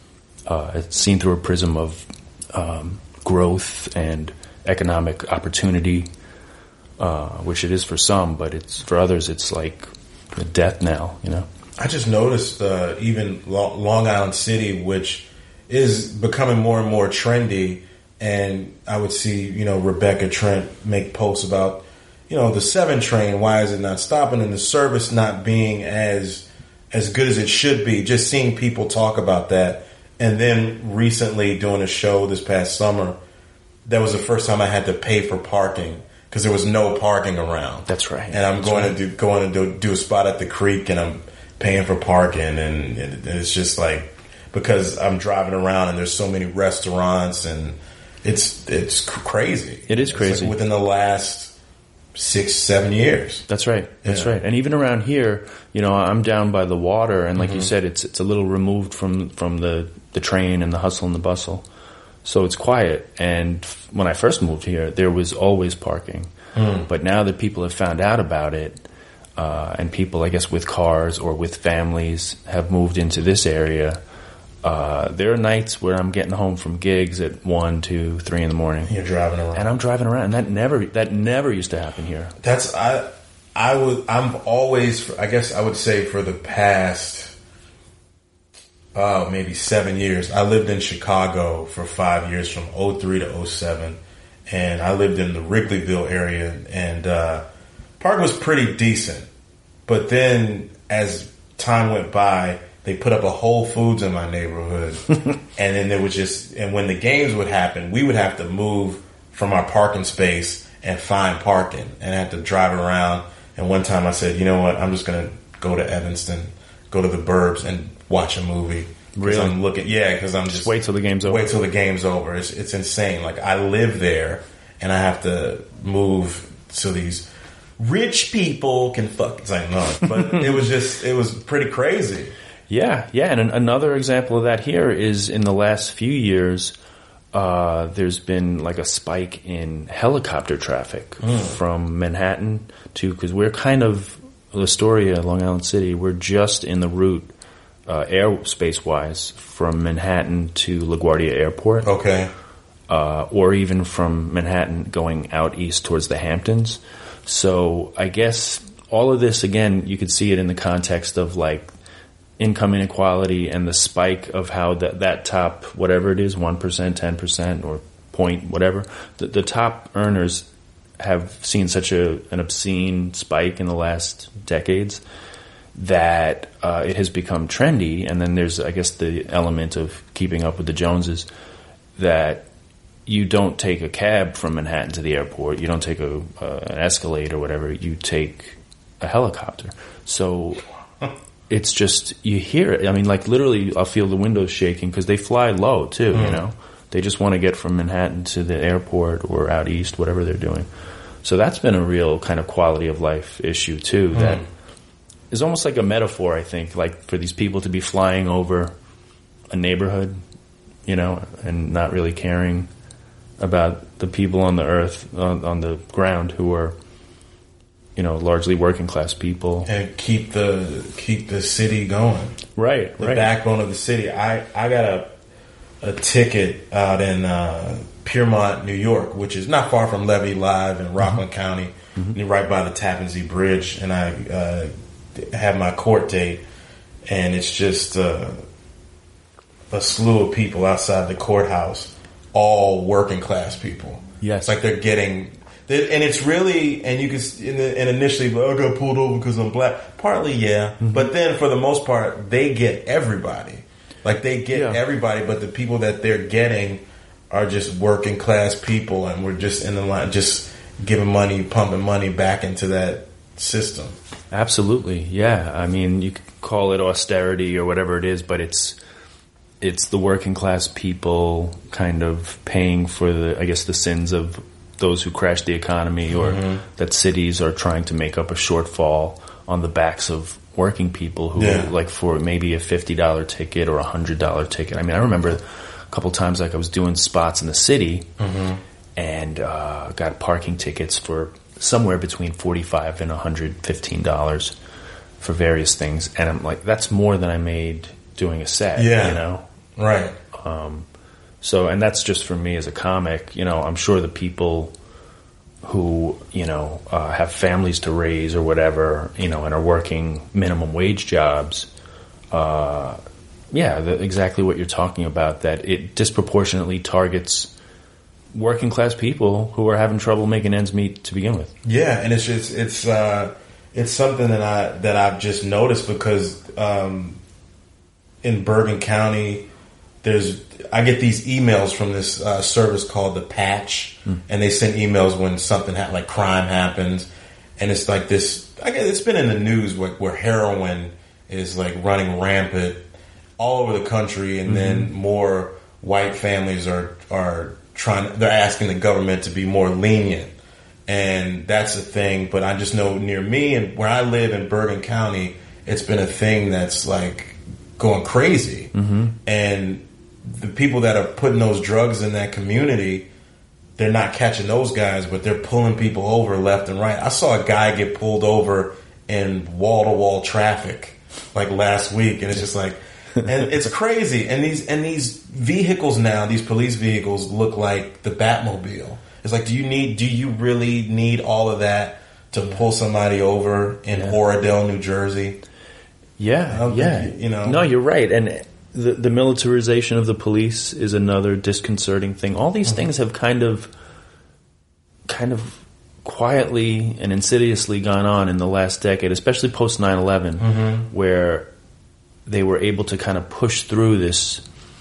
Speaker 2: growth and economic opportunity, which it is for some, but it's for others it's like a death knell.
Speaker 3: I just noticed even Long Island City, which is becoming more and more trendy, and I would see Rebecca Trent make posts about the 7 train, why is it not stopping, and the service not being as good as it should be. Just seeing people talk about that. And then recently doing a show this past summer, that was the first time I had to pay for parking because there was no parking around.
Speaker 2: That's right.
Speaker 3: And I'm going to do a spot at the creek, and I'm paying for parking, and it's just like, because I'm driving around and there's so many restaurants, and it's crazy.
Speaker 2: It is crazy.
Speaker 3: It's like within the last 6-7 years.
Speaker 2: That's right. That's right. And even around here, I'm down by the water, and like you said, it's a little removed from the train and the hustle and the bustle. So it's quiet. And when I first moved here, there was always parking. But now that people have found out about it, and people, I guess, with cars or with families have moved into this area, there are nights where I'm getting home from gigs at 1, 2, 3 in the morning.
Speaker 3: You're driving around,
Speaker 2: and I'm driving around, and that never used to happen here.
Speaker 3: I'm always, I guess I would say, for the past maybe 7 years. I lived in Chicago for 5 years, from 03 to 07. And I lived in the Wrigleyville area, and park was pretty decent. But then as time went by, they put up a Whole Foods in my neighborhood. And then there was just, and when the games would happen, we would have to move from our parking space and find parking, and I had to drive around. And one time I said, you know what, I'm just going to go to Evanston, go to the burbs and watch a movie.
Speaker 2: Really?
Speaker 3: I'm looking, because I'm just
Speaker 2: wait till the game's over.
Speaker 3: Wait till the game's over. It's insane. Like, I live there, and I have to move so these rich people can fuck. It's like, no, but it was pretty crazy.
Speaker 2: Yeah. And another example of that here is in the last few years, there's been like a spike in helicopter traffic from Manhattan to, because we're kind of Astoria, Long Island City. We're just in the route. Airspace-wise, from Manhattan to LaGuardia Airport.
Speaker 3: Okay.
Speaker 2: Or even from Manhattan going out east towards the Hamptons. So I guess all of this, again, you could see it in the context of like income inequality and the spike of how that top, whatever it is, 1%, 10%, or point, whatever, the top earners have seen such an obscene spike in the last decades that it has become trendy. And then there's, I guess, the element of keeping up with the Joneses, that you don't take a cab from Manhattan to the airport. You don't take an Escalade or whatever. You take a helicopter. So it's just, you hear it. I mean, like, literally, I'll feel the windows shaking because they fly low, too, you know? They just want to get from Manhattan to the airport or out east, whatever they're doing. So that's been a real kind of quality of life issue, too, that is almost like a metaphor, I think, like for these people to be flying over a neighborhood, you know, and not really caring about the people on the earth, on the ground, who are, you know, largely working class people,
Speaker 3: and keep the city going.
Speaker 2: Right,
Speaker 3: the backbone of the city. I got a ticket out in Piermont, New York, which is not far from Levee Live in Rockland County, right by the Tappan Zee Bridge, and I have my court date, and it's just a slew of people outside the courthouse, all working class people.
Speaker 2: Yes,
Speaker 3: it's like they're getting, and it's really, and you can, and initially, I got pulled over because I'm black. Partly, yeah, but then for the most part, they get everybody. Like, they get everybody, but the people that they're getting are just working class people, and we're just in the line, just giving money, pumping money back into that system.
Speaker 2: Absolutely, yeah. I mean, you could call it austerity or whatever it is, but it's the working class people kind of paying for the sins of those who crashed the economy, or that cities are trying to make up a shortfall on the backs of working people who, like, for maybe a $50 ticket or $100 ticket. I mean, I remember a couple times, like, I was doing spots in the city and got parking tickets for somewhere between $45 and $115 for various things, and I'm like, that's more than I made doing a set. You know,
Speaker 3: right?
Speaker 2: So, and that's just for me as a comic. You know, I'm sure the people who, you know, have families to raise or whatever, you know, and are working minimum wage jobs, exactly what you're talking about, that it disproportionately targets working class people who are having trouble making ends meet to begin with. Yeah,
Speaker 3: and it's just it's something that I've just noticed, because in Bergen County, I get these emails from this service called The Patch, and they send emails when something like crime happens, and it's like this. I guess it's been in the news where heroin is like running rampant all over the country, and then more white families are they're asking the government to be more lenient, and that's a thing. But I just know near me and where I live in Bergen County, it's been a thing that's like going crazy, and the people that are putting those drugs in that community, they're not catching those guys, but they're pulling people over left and right. I saw a guy get pulled over in wall-to-wall traffic like last week, and it's just like, and it's crazy. And these vehicles now, these police vehicles, look like the Batmobile. It's like, do you really need all of that to pull somebody over in Oradell, New Jersey?
Speaker 2: Yeah, yeah.
Speaker 3: You know,
Speaker 2: no, you're right. And the militarization of the police is another disconcerting thing. All these things have kind of quietly and insidiously gone on in the last decade, especially post 9/11, where they were able to kind of push through this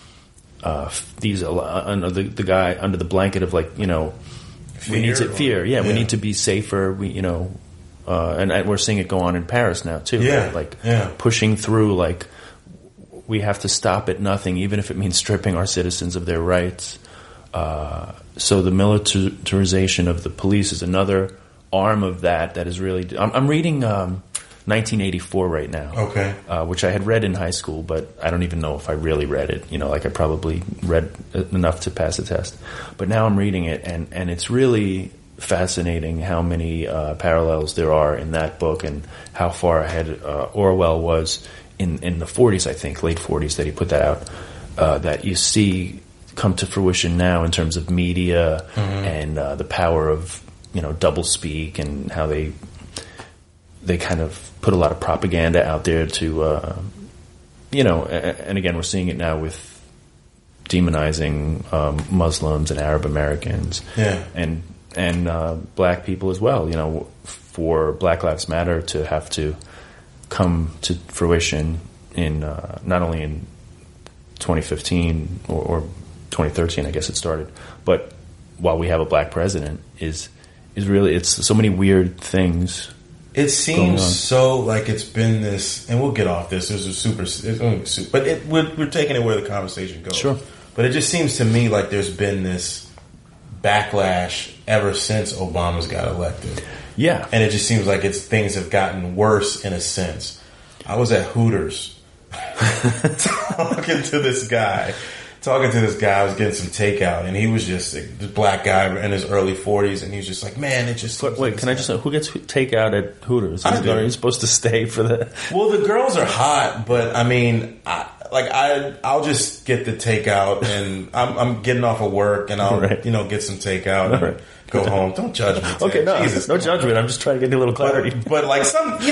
Speaker 2: under the blanket of like, you know, we need to fear. Yeah, we need to be safer. And we're seeing it go on in Paris now too.
Speaker 3: Yeah,
Speaker 2: right? Like pushing through, like we have to stop at nothing, even if it means stripping our citizens of their rights. So the militarization of the police is another arm of that is really. I'm reading 1984 right now.
Speaker 3: Okay.
Speaker 2: Which I had read in high school, but I don't even know if I really read it. You know, like I probably read enough to pass the test. But now I'm reading it, and it's really fascinating how many parallels there are in that book and how far ahead Orwell was in the 40s, I think, late 40s that he put that out, that you see come to fruition now in terms of media and the power of, you know, doublespeak and how they kind of put a lot of propaganda out there to, and again, we're seeing it now with demonizing Muslims and Arab Americans and black people as well, you know, for Black Lives Matter to have to come to fruition in not only in 2015 or 2013, I guess it started, but while we have a black president is really, it's so many weird things.
Speaker 3: It seems so like it's been this, and we'll get off this. But we're taking it where the conversation goes.
Speaker 2: Sure.
Speaker 3: But it just seems to me like there's been this backlash ever since Obama's got elected.
Speaker 2: Yeah.
Speaker 3: And it just seems like things have gotten worse in a sense. I was at Hooters talking to this guy. I was getting some takeout, and he was just this black guy in his early 40s, and he was just like, man, it just...
Speaker 2: Wait, can I just... Who gets takeout at Hooters? Are you supposed to stay for the...
Speaker 3: Well, the girls are hot, but I mean, I'll just get the takeout, and I'm getting off of work, and I'll get some takeout and go home. Don't judge me, Ted.
Speaker 2: Okay, no,
Speaker 3: Jesus.
Speaker 2: No judgment. I'm just trying to get a little clarity.
Speaker 3: But like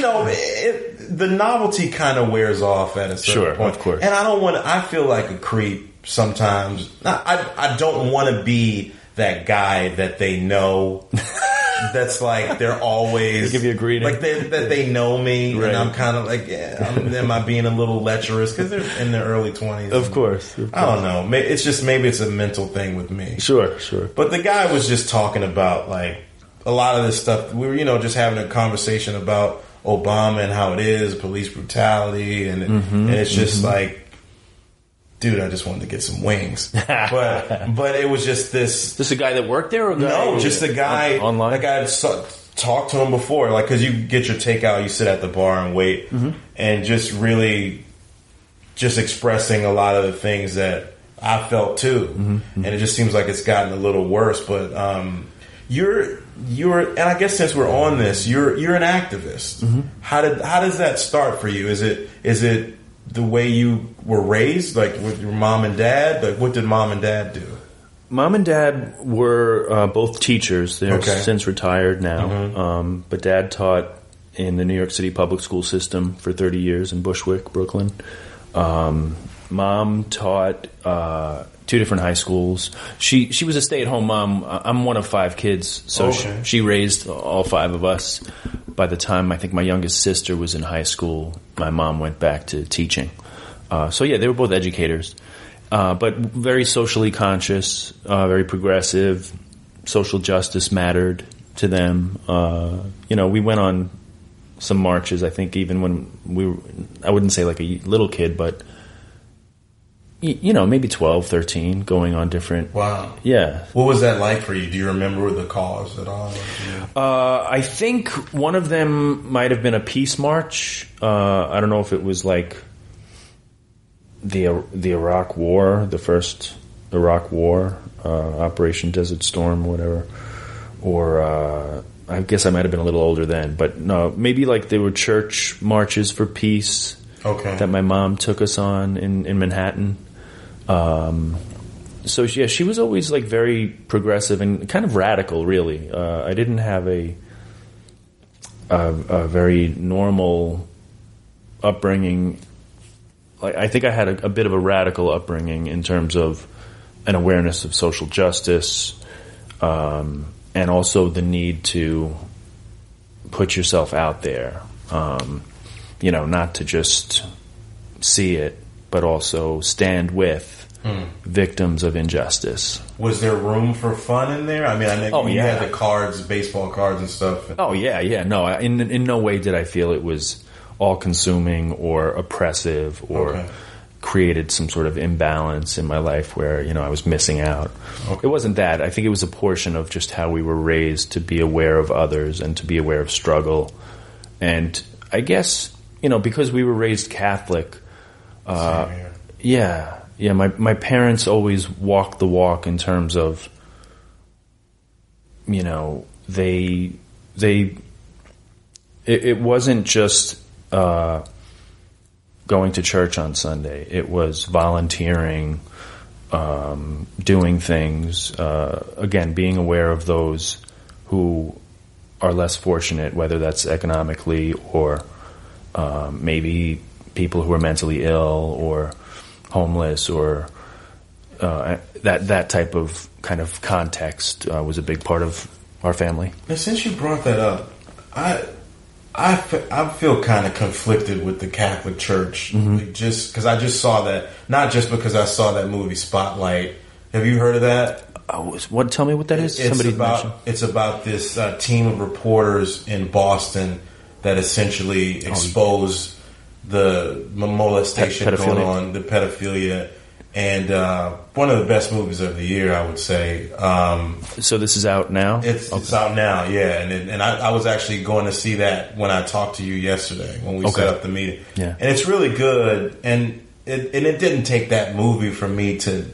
Speaker 3: the novelty kind of wears off at a certain point.
Speaker 2: Of course.
Speaker 3: And I feel like a creep sometimes. I don't want to be that guy that they know. That's like they're always
Speaker 2: they give you a greeting,
Speaker 3: like that they know me, and I'm kind of like, am I being a little lecherous because they're in their early 20s?
Speaker 2: Of course.
Speaker 3: I don't know. It's just maybe it's a mental thing with me.
Speaker 2: Sure.
Speaker 3: But the guy was just talking about like a lot of this stuff. We were just having a conversation about Obama and how it is police brutality, and it's just like, dude, I just wanted to get some wings. But it was just this...
Speaker 2: Just a guy that worked there? Or
Speaker 3: no, just a guy...
Speaker 2: Online?
Speaker 3: Like I had talked to him before. Like, because you get your takeout, you sit at the bar and wait. And just really... Just expressing a lot of the things that I felt too. And it just seems like it's gotten a little worse. But you're... And I guess since we're on this, you're an activist. How does that start for you? Is it the way you were raised, like with your mom and dad? Like, what did mom and dad do?
Speaker 2: Mom and dad were both teachers. They're since retired now. But dad taught in the New York City public school system for 30 years in Bushwick, Brooklyn. Mom taught two different high schools. She was a stay-at-home mom. I'm one of 5 kids, so she raised all 5 of us. By the time I think my youngest sister was in high school, my mom went back to teaching. So yeah, they were both educators, but very socially conscious, very progressive. Social justice mattered to them. We went on some marches. I think even when I wouldn't say like a little kid, but maybe 12, 13, going on different...
Speaker 3: Wow.
Speaker 2: Yeah.
Speaker 3: What was that like for you? Do you remember the cause at all?
Speaker 2: I think one of them might have been a peace march. I don't know if it was like the Iraq War, the first Iraq War, Operation Desert Storm, whatever. Or I guess I might have been a little older then. But no, maybe like there were church marches for peace that my mom took us on in Manhattan. So yeah, she was always like very progressive and kind of radical, really. I didn't have a very normal upbringing like I think I had a bit of a radical upbringing in terms of an awareness of social justice, and also the need to put yourself out there. Not to just see it, but also stand with victims of injustice.
Speaker 3: Was there room for fun in there? I mean, I know you had the cards, baseball cards and stuff.
Speaker 2: Oh, yeah. No, in no way did I feel it was all-consuming or oppressive or created some sort of imbalance in my life where, I was missing out. Okay. It wasn't that. I think it was a portion of just how we were raised to be aware of others and to be aware of struggle. And I guess, because we were raised Catholic, my parents always walked the walk in terms of, it wasn't just going to church on Sunday. It was volunteering, doing things, again, being aware of those who are less fortunate, whether that's economically or maybe people who are mentally ill or homeless or that type of kind of context was a big part of our family.
Speaker 3: Now, since you brought that up, I feel kind of conflicted with the Catholic Church, just because I just saw that. Not just because I saw that movie Spotlight. Have you heard of that?
Speaker 2: Tell me what that is.
Speaker 3: It's about this team of reporters in Boston that essentially expose the molestation going on, the pedophilia, and one of the best movies of the year, I would say.
Speaker 2: So this is out now?
Speaker 3: It's out now, yeah. And I was actually going to see that when I talked to you yesterday when we set up the meeting. Yeah. And it's really good, and it didn't take that movie for me to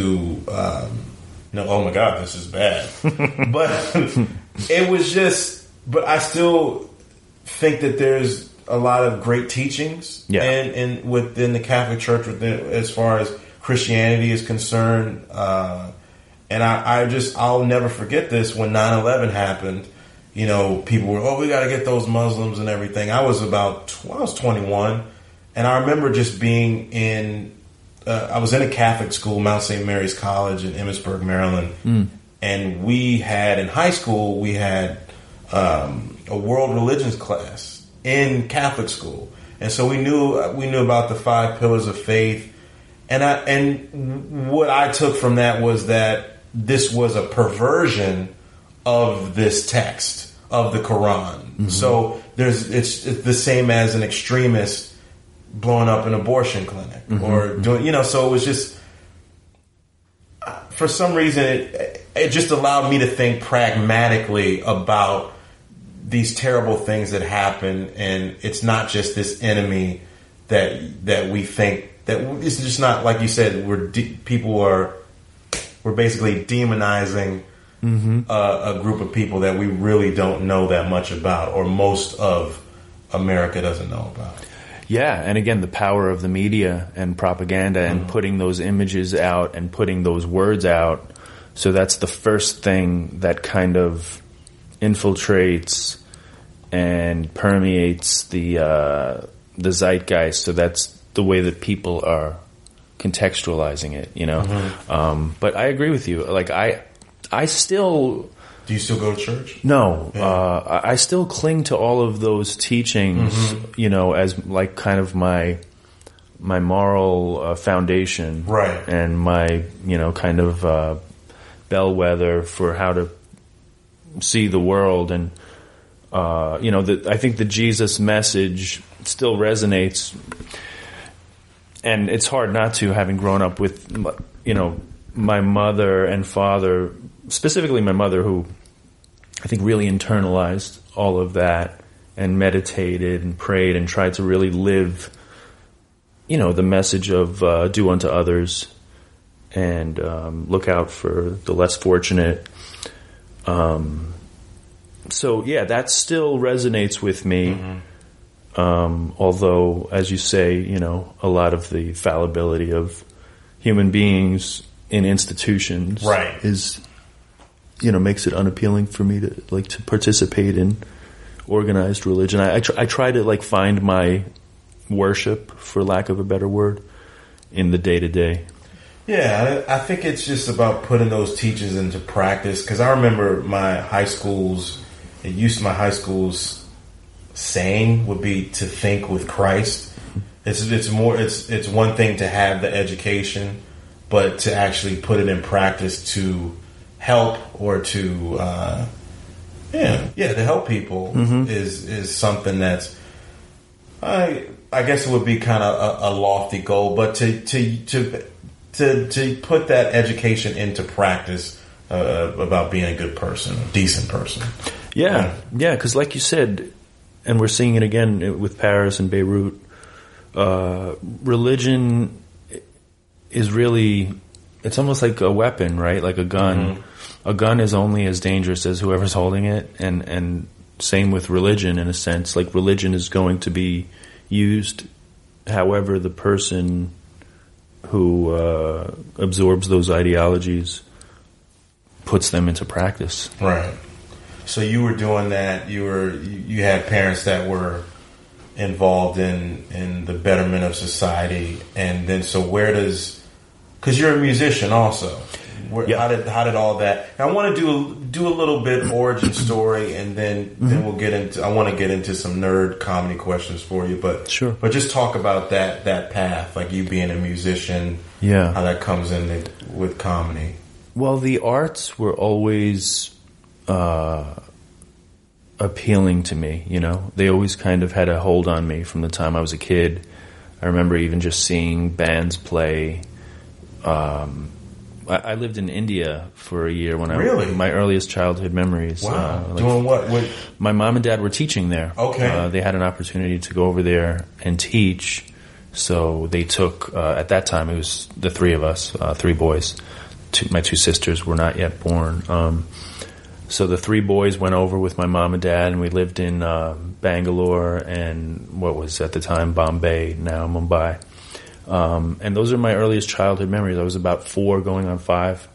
Speaker 3: oh my God, this is bad. But it was just, but I still think that there's a lot of great teachings and within the Catholic Church as far as Christianity is concerned. And I'll never forget this when 9/11 happened. People were, we got to get those Muslims and everything. I was 21, and I remember just being I was in a Catholic school, Mount St. Mary's College in Emmitsburg, Maryland. And we had, in high school, a world religions class in Catholic school. And so we knew about the 5 pillars of faith. And what I took from that was that this was a perversion of this text of the Quran. Mm-hmm. So it's the same as an extremist blowing up an abortion clinic or doing, so it was just, for some reason, it just allowed me to think pragmatically about these terrible things that happen. And it's not just this enemy that we think that it's just not, like you said, we're basically demonizing a group of people that we really don't know that much about, or most of America doesn't know about.
Speaker 2: Yeah, and again, the power of the media and propaganda and putting those images out and putting those words out. So that's the first thing that kind of infiltrates and permeates the zeitgeist. So that's the way that people are contextualizing it, But I agree with you. Like I still...
Speaker 3: Do you still go to church?
Speaker 2: No. Yeah. I still cling to all of those teachings, as like kind of my moral foundation.
Speaker 3: Right.
Speaker 2: And my, kind of bellwether for how to see the world. And, I think the Jesus message still resonates. And it's hard not to, having grown up with, my mother and father, specifically my mother, who I think really internalized all of that and meditated and prayed and tried to really live, the message of do unto others and look out for the less fortunate. So, yeah, that still resonates with me. Although, as you say, a lot of the fallibility of human beings in institutions is, makes it unappealing for me to participate in organized religion. I try to find my worship, for lack of a better word, in the day-to-day.
Speaker 3: Yeah, I think it's just about putting those teachings into practice. Because I remember my high school's saying would be to think with Christ. It's one thing to have the education, but to actually put it in practice to help or to to help people is something that's I guess it would be kind of a lofty goal, but to put that education into practice about being a good person, a decent person.
Speaker 2: Yeah, because like you said, and we're seeing it again with Paris and Beirut, religion is really, it's almost like a weapon, right? Like a gun. Mm-hmm. A gun is only as dangerous as whoever's holding it, and same with religion in a sense. Like religion is going to be used however the person who absorbs those ideologies puts them into practice.
Speaker 3: Right. So you were doing that. You had parents that were involved in the betterment of society, and then so where does, because you're a musician also. How did all that? I want to do a little bit origin story, and then we'll get into. I want to get into some nerd comedy questions for you, but
Speaker 2: sure.
Speaker 3: But just talk about that path, like you being a musician.
Speaker 2: Yeah,
Speaker 3: how that comes in with comedy.
Speaker 2: Well, the arts were always appealing to me. You know, they always kind of had a hold on me from the time I was a kid. I remember even just seeing bands play. I lived in India for a year when my earliest childhood memories.
Speaker 3: Wow. Doing what?
Speaker 2: My mom and dad were teaching there.
Speaker 3: Okay.
Speaker 2: They had an opportunity to go over there and teach. So they took, at that time, it was the three of us, three boys. My two sisters were not yet born. So the three boys went over with my mom and dad, and we lived in Bangalore and what was at the time Bombay, now Mumbai. And those are my earliest childhood memories. I was about 4 going on 5.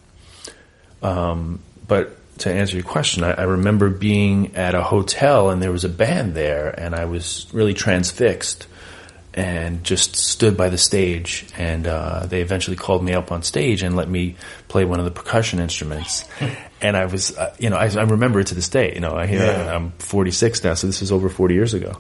Speaker 2: But to answer your question, I remember being at a hotel and there was a band there, and I was really transfixed and just stood by the stage. And they eventually called me up on stage and let me play one of the percussion instruments. And I was, I remember it to this day. I'm 46 now, so this is over 40 years ago.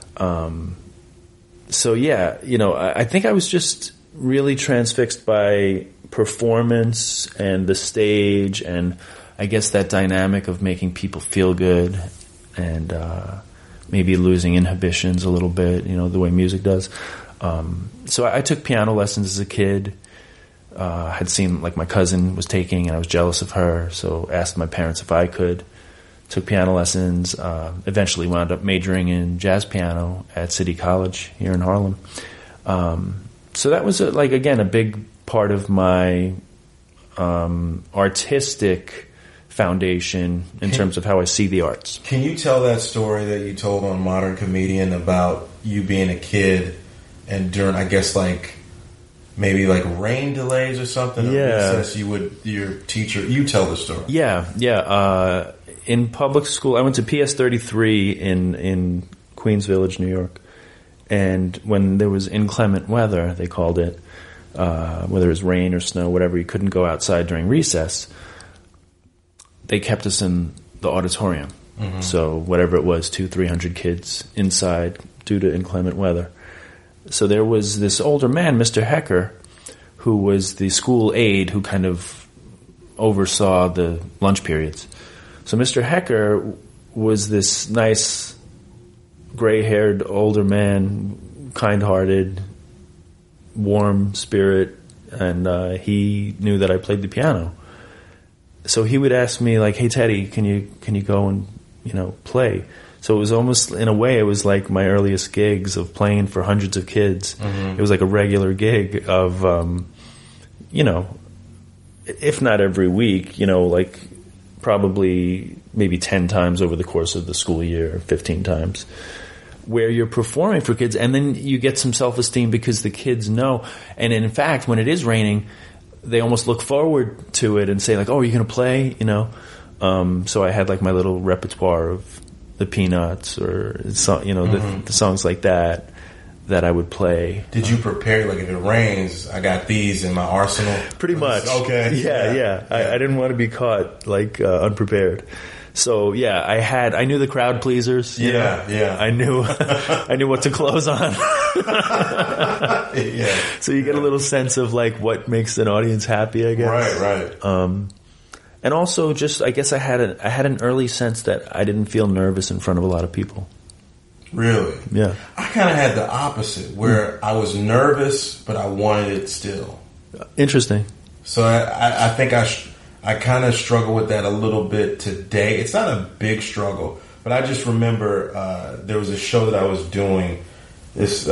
Speaker 2: So yeah, I think I was just really transfixed by performance and the stage, and I guess that dynamic of making people feel good and maybe losing inhibitions a little bit, the way music does. So I took piano lessons as a kid. Had seen like my cousin was taking, and I was jealous of her, so asked my parents if I could. Took piano lessons, eventually wound up majoring in jazz piano at City College here in Harlem. So that was, a big part of my artistic foundation in terms of how I see the arts.
Speaker 3: Can you tell that story that you told on Modern Comedian about you being a kid and during, I guess, maybe rain delays or something?
Speaker 2: Yeah.
Speaker 3: Recess, your teacher, you tell the story.
Speaker 2: Yeah. In public school, I went to PS 33 in Queens Village, New York. And when there was inclement weather, they called it, whether it was rain or snow, whatever, you couldn't go outside during recess, they kept us in the auditorium. Mm-hmm. So whatever it was, 200-300 kids inside due to inclement weather. So there was this older man, Mr. Hecker, who was the school aide who kind of oversaw the lunch periods. So Mr. Hecker was this nice, gray-haired older man, kind-hearted, warm spirit, and he knew that I played the piano. So he would ask me, "Hey Teddy, can you go and play?" So it was almost, in a way, it was like my earliest gigs of playing for hundreds of kids. Mm-hmm. It was like a regular gig of, if not every week, probably maybe 10 times over the course of the school year, 15 times, where you're performing for kids, and then you get some self-esteem because the kids know. And in fact, when it is raining, they almost look forward to it and say, "Oh, are you going to play?" So I had my little repertoire of the Peanuts or the songs like that. that I would play.
Speaker 3: Did you prepare, like, if it rains, I got these in my arsenal?
Speaker 2: Pretty much.
Speaker 3: Okay.
Speaker 2: Yeah. I didn't want to be caught, like, unprepared. So, yeah, I knew the crowd pleasers.
Speaker 3: Yeah.
Speaker 2: I knew what to close on.
Speaker 3: Yeah.
Speaker 2: So you get a little sense of, like, what makes an audience happy, I guess.
Speaker 3: Right.
Speaker 2: And also, just, I guess I had an early sense that I didn't feel nervous in front of a lot of people.
Speaker 3: Really?
Speaker 2: Yeah.
Speaker 3: I kind of had the opposite, where I was nervous, but I wanted it still.
Speaker 2: Interesting.
Speaker 3: So I think I kind of struggle with that a little bit today. It's not a big struggle, but I just remember there was a show that I was doing this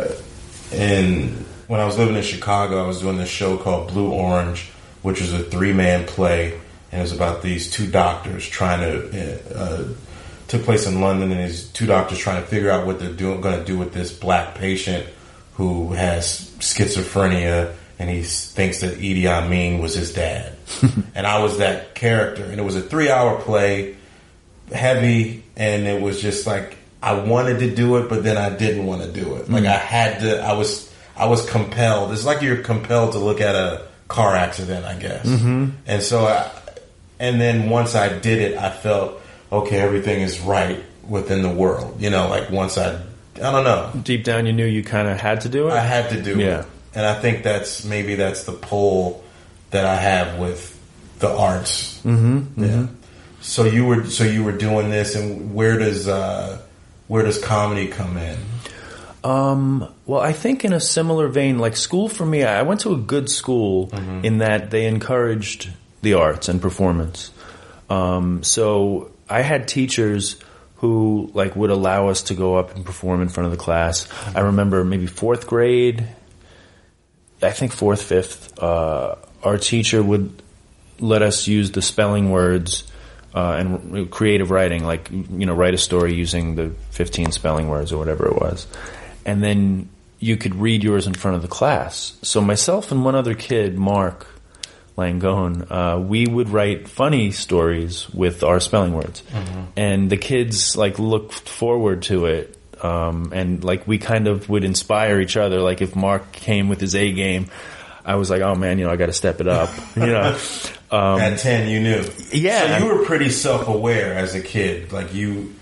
Speaker 3: when I was living in Chicago. I was doing this show called Blue Orange, which was a 3-man play, and it was about these two doctors trying to took place in London, and these two doctors trying to figure out what they're going to do with this black patient who has schizophrenia, and he thinks that Idi Amin was his dad. And I was that character, and it was a 3-hour play, heavy, and it was just like I wanted to do it, but then I didn't want to do it. Like I had to. I was compelled. It's like you're compelled to look at a car accident, I guess. And so, and then once I did it, I felt, okay, everything is right within the world. You know, like once I don't know.
Speaker 2: Deep down, you knew you kind of had to do it?
Speaker 3: I had to do it. And I think that's the pull that I have with the arts. Yeah. So you were doing this, and where does comedy come in?
Speaker 2: Well, I think in a similar vein, like school for me, I went to a good school in that they encouraged the arts and performance. So I had teachers who like would allow us to go up and perform in front of the class. I remember maybe 4th grade, I think 4th, 5th, our teacher would let us use the spelling words and creative writing, like, you know, write a story using the 15 spelling words or whatever it was. And then you could read yours in front of the class. So myself and one other kid, Mark Langone, we would write funny stories with our spelling words. And the kids like looked forward to it. And like we kind of would inspire each other. Like if Mark came with his A game, I was like, oh man, you know, I got to step it up. You know,
Speaker 3: at 10, you knew.
Speaker 2: Yeah.
Speaker 3: So you were pretty self-aware as a kid. Like you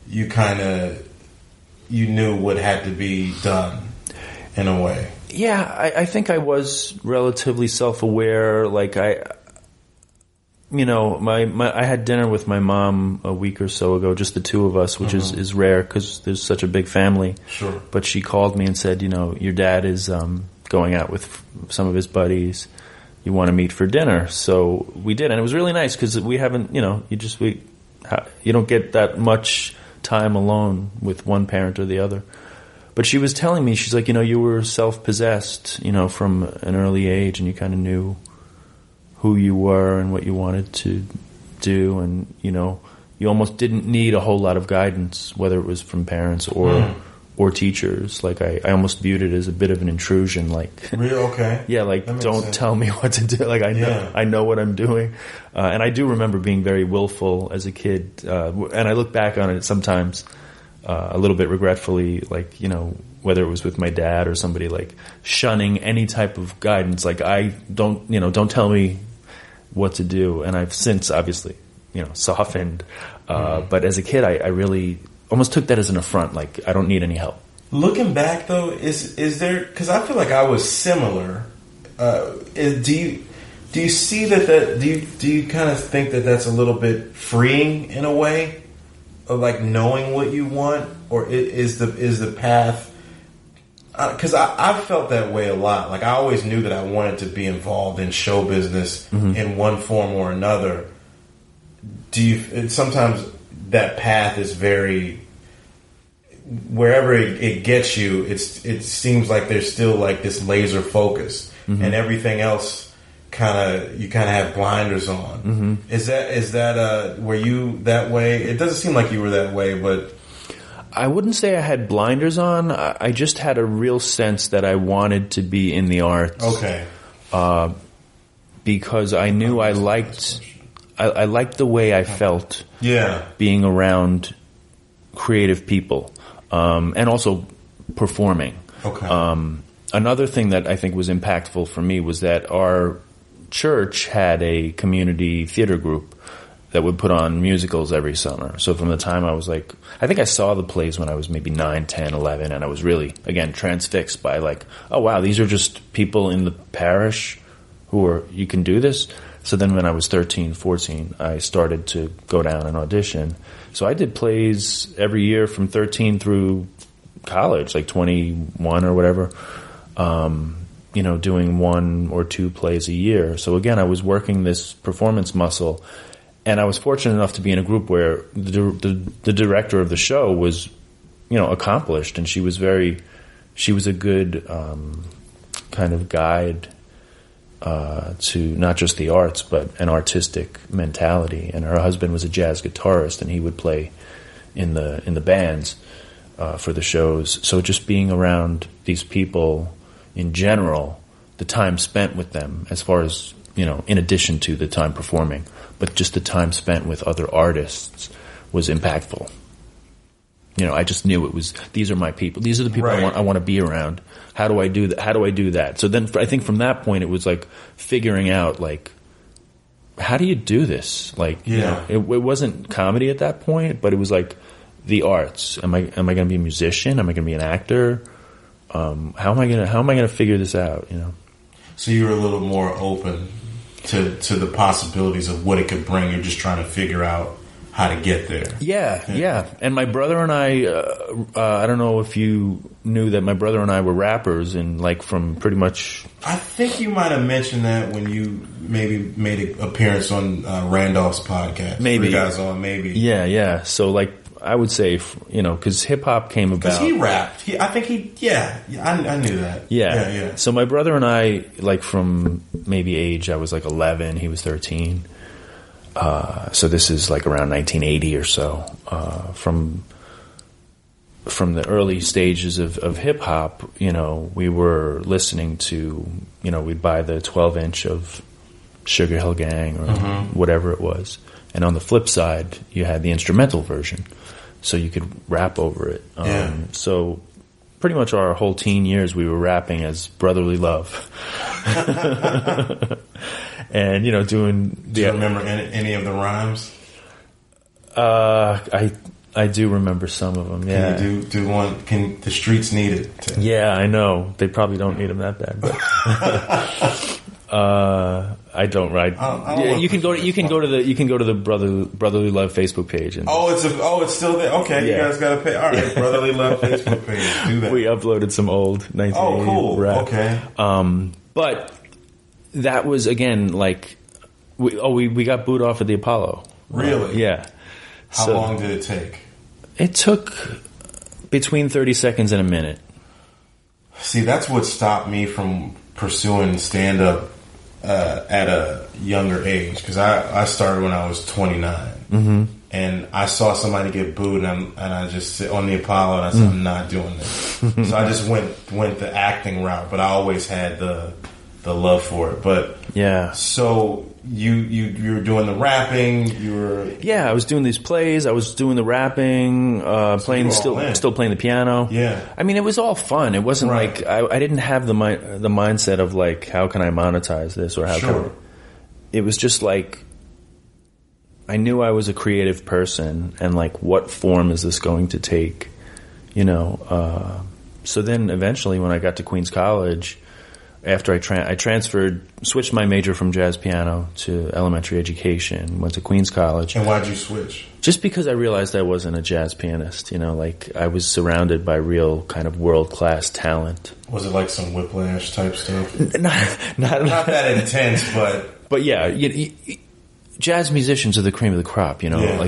Speaker 3: knew what had to be done in a way.
Speaker 2: Yeah, I think I was relatively self-aware. Like I had dinner with my mom a week or so ago, just the two of us, which is rare because there's such a big family.
Speaker 3: Sure.
Speaker 2: But she called me and said, you know, your dad is going out with some of his buddies. You want to meet for dinner? So we did, and it was really nice because we haven't, you know, you don't get that much time alone with one parent or the other. But she was telling me, she's like, you know, you were self-possessed, you know, from an early age, and you kind of knew who you were and what you wanted to do, and, you know, you almost didn't need a whole lot of guidance, whether it was from parents or teachers. Like, I almost viewed it as a bit of an intrusion, like...
Speaker 3: Really? Okay.
Speaker 2: Yeah, like, don't tell me what to do. Like, I know what I'm doing. And I do remember being very willful as a kid, and I look back on it sometimes... a little bit regretfully, like, you know, whether it was with my dad or somebody, like shunning any type of guidance. Like, don't tell me what to do. And I've since obviously, you know, softened. But as a kid, I really almost took that as an affront. Like, I don't need any help.
Speaker 3: Looking back though, is there, cause I feel like I was similar. Do you see that do you kind of think that that's a little bit freeing in a way? Of like knowing what you want, or is the path? Because I've felt that way a lot. Like I always knew that I wanted to be involved in show business in one form or another. Sometimes that path is very, wherever it gets you, it seems like there's still like this laser focus, and everything else. You kind of have blinders on. Is that were you that way? It doesn't seem like you were that way, but
Speaker 2: I wouldn't say I had blinders on. I just had a real sense that I wanted to be in the arts.
Speaker 3: Okay.
Speaker 2: Because I knew I liked the way I felt.
Speaker 3: Yeah.
Speaker 2: Being around creative people, and also performing.
Speaker 3: Okay.
Speaker 2: Another thing that I think was impactful for me was that our church had a community theater group that would put on musicals every summer. So from the time I was like, I think I saw the plays when I was maybe 9, 10, 11, and I was really, again, transfixed by like, oh wow, these are just people in the parish you can do this. So then when I was 13, 14, I started to go down and audition. So I did plays every year from 13 through college, like 21 or whatever, doing 1 or 2 plays a year. So again, I was working this performance muscle, and I was fortunate enough to be in a group where the director of the show was, accomplished, and she was a good kind of guide to not just the arts, but an artistic mentality. And her husband was a jazz guitarist, and he would play in the bands for the shows. So just being around these people in general, the time spent with them, as far as, in addition to the time performing, but just the time spent with other artists was impactful. I just knew these are my people. These are the people
Speaker 3: right.
Speaker 2: I want to be around. How do I do that? How do I do that? So then I think from that point it was like figuring out like, how do you do this? Like, it wasn't comedy at that point, but it was like the arts. Am I going to be a musician? Am I going to be an actor? How am I going to figure this out?
Speaker 3: So you were a little more open to the possibilities of what it could bring. You're just trying to figure out how to get there.
Speaker 2: Yeah. And my brother and I don't know if you knew that my brother and I were rappers, and like from pretty much...
Speaker 3: I think you might have mentioned that when you maybe made an appearance on Randolph's podcast.
Speaker 2: Maybe.
Speaker 3: You guys on, maybe.
Speaker 2: Yeah. So like, I would say, because hip-hop came about...
Speaker 3: Because he rapped. I knew that.
Speaker 2: Yeah. So my brother and I, like from maybe age, I was like 11, he was 13. So this is like around 1980 or so. From the early stages of hip hop, we were listening to, we'd buy the 12-inch of Sugar Hill Gang or whatever it was, and on the flip side, you had the instrumental version, so you could rap over it. So pretty much our whole teen years, we were rapping as Brotherly Love. And, doing...
Speaker 3: Do you remember any of the rhymes?
Speaker 2: I do remember some of them, yeah.
Speaker 3: Can you do one? Can the streets need it?
Speaker 2: Yeah, I know. They probably don't need them that bad, but... I don't write. You can go to the Brotherly Love Facebook page. And
Speaker 3: it's still there. Okay, You guys got to pay. All right, Brotherly Love Facebook page. Do that.
Speaker 2: We uploaded some old 1980 rap.
Speaker 3: Okay.
Speaker 2: But that was again like we got booed off at the Apollo.
Speaker 3: Really?
Speaker 2: Yeah.
Speaker 3: How long did it take?
Speaker 2: It took between 30 seconds and a minute.
Speaker 3: See, that's what stopped me from pursuing stand-up at a younger age, because I started when I was 29, and I saw somebody get booed, and I just sit on the Apollo, and I said, I'm not doing this. So I just went the acting route, but I always had the love for it. But
Speaker 2: yeah,
Speaker 3: so you were doing the rapping.
Speaker 2: I was doing these plays. I was doing the rapping, still playing the piano.
Speaker 3: Yeah,
Speaker 2: I mean, it was all fun. It wasn't like I didn't have the mindset of like, how can I monetize this, or how can it was just like I knew I was a creative person, and like, what form is this going to take? So then eventually, when I got to Queens College, after I switched my major from jazz piano to elementary education, went to Queens College.
Speaker 3: And why'd you switch?
Speaker 2: Just because I realized I wasn't a jazz pianist. Like I was surrounded by real kind of world-class talent. Was
Speaker 3: it like some Whiplash type stuff?
Speaker 2: Not
Speaker 3: that intense,
Speaker 2: but yeah, jazz musicians are the cream of the crop.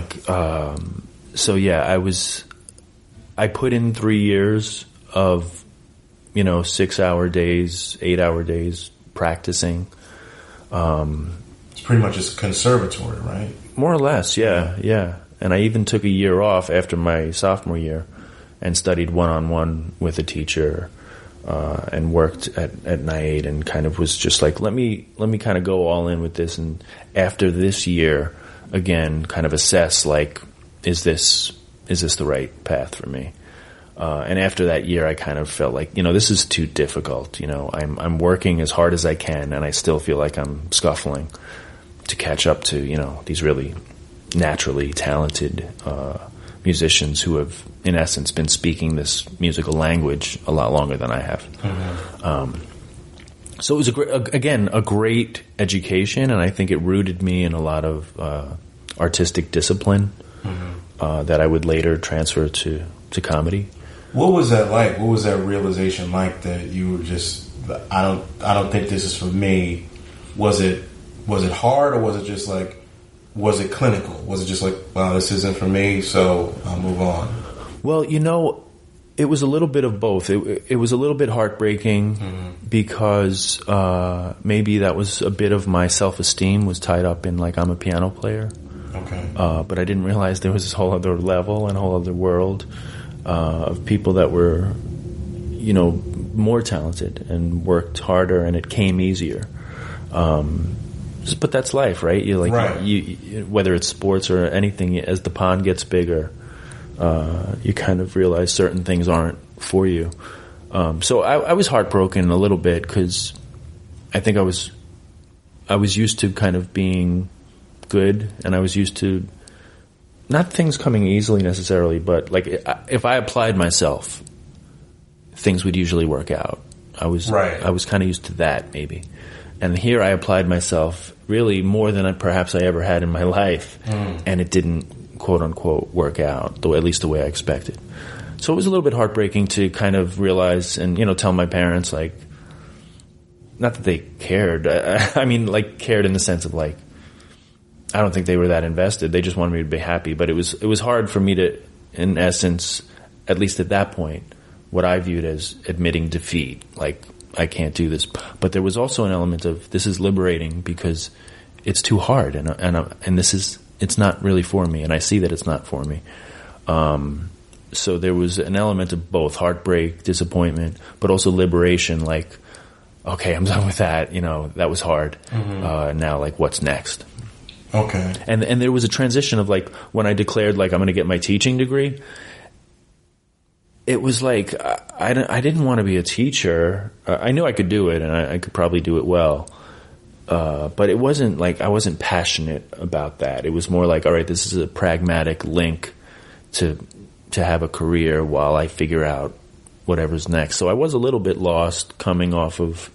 Speaker 2: So yeah, I put in 3 years of 6-hour days, 8-hour days practicing.
Speaker 3: It's pretty much a conservatory, right?
Speaker 2: More or less, yeah. And I even took a year off after my sophomore year and studied one-on-one with a teacher, and worked at NIAID, and kind of was just like, let me kind of go all in with this. And after this year, again, kind of assess like, is this the right path for me? And after that year, I kind of felt like, this is too difficult. I'm working as hard as I can, and I still feel like I'm scuffling to catch up to, these really naturally talented musicians who have, in essence, been speaking this musical language a lot longer than I have. Mm-hmm. So it was a great education, and I think it rooted me in a lot of artistic discipline that I would later transfer to comedy.
Speaker 3: What was that like? What was that realization like that you were just, I don't think this is for me? Was it hard, or was it just like, was it clinical? Was it just like, wow, this isn't for me, so I'll move on?
Speaker 2: Well, it was a little bit of both. It was a little bit heartbreaking because maybe that was a bit of my self-esteem was tied up in, like, I'm a piano player.
Speaker 3: Okay.
Speaker 2: But I didn't realize there was this whole other level and a whole other world of people that were, more talented and worked harder, and it came easier. But that's life, right? You whether it's sports or anything, as the pond gets bigger, you kind of realize certain things aren't for you. So I was heartbroken a little bit because I think I was used to kind of being good, and I was used to not things coming easily necessarily, but like if I applied myself, things would usually work out. I was kind of used to that maybe. And here I applied myself really more than perhaps I ever had in my life, and it didn't, quote unquote, work out, at least the way I expected. So it was a little bit heartbreaking to kind of realize and, tell my parents, like, not that they cared. I mean, like, cared in the sense of, like, I don't think they were that invested. They just wanted me to be happy. But it was hard for me to, in essence, at least at that point, what I viewed as admitting defeat. Like, I can't do this. But there was also an element of this is liberating because it's too hard, and it's not really for me, and I see that it's not for me. So there was an element of both heartbreak, disappointment, but also liberation. Like, okay, I'm done with that. That was hard. Now, like, what's next?
Speaker 3: Okay.
Speaker 2: And there was a transition of, like, when I declared, like, I'm going to get my teaching degree. It was like I didn't want to be a teacher. I knew I could do it, and I could probably do it well. But it wasn't like I wasn't passionate about that. It was more like, all right, this is a pragmatic link to have a career while I figure out whatever's next. So I was a little bit lost coming off of,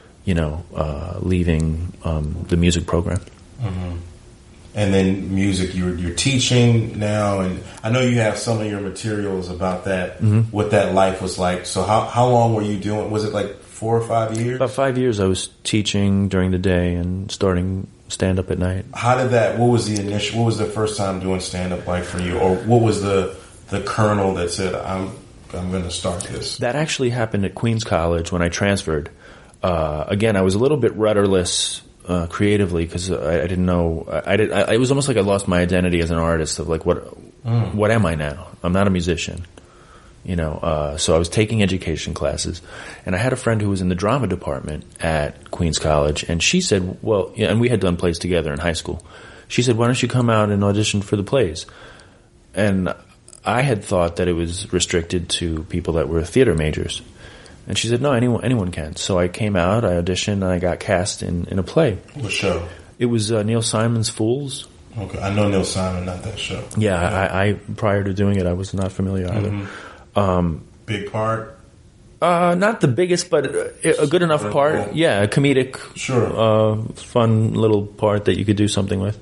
Speaker 2: leaving the music program.
Speaker 3: Mm-hmm. And then music, you're teaching now, and I know you have some of your materials about that, what that life was like. So how long were you doing? Was it like 4 or 5 years?
Speaker 2: About 5 years I was teaching during the day and starting stand-up at night.
Speaker 3: How did that, what was the first time doing stand-up like for you? Or what was the kernel that said, I'm going to start this?
Speaker 2: That actually happened at Queens College when I transferred. Again, I was a little bit rudderless creatively because I didn't know. It was almost like I lost my identity as an artist of like, what am I now? I'm not a musician. So I was taking education classes, and I had a friend who was in the drama department at Queens College, and she said, well, yeah, and we had done plays together in high school. She said, why don't you come out and audition for the plays? And I had thought that it was restricted to people that were theater majors. And she said, no, anyone can. So I came out, I auditioned, and I got cast in a play.
Speaker 3: What show?
Speaker 2: It was Neil Simon's Fools.
Speaker 3: Okay, I know Neil Simon, not that show.
Speaker 2: Yeah, I prior to doing it, I was not familiar either.
Speaker 3: Big part?
Speaker 2: Not the biggest, but a good enough part. Cool. Yeah, a comedic, fun little part that you could do something with.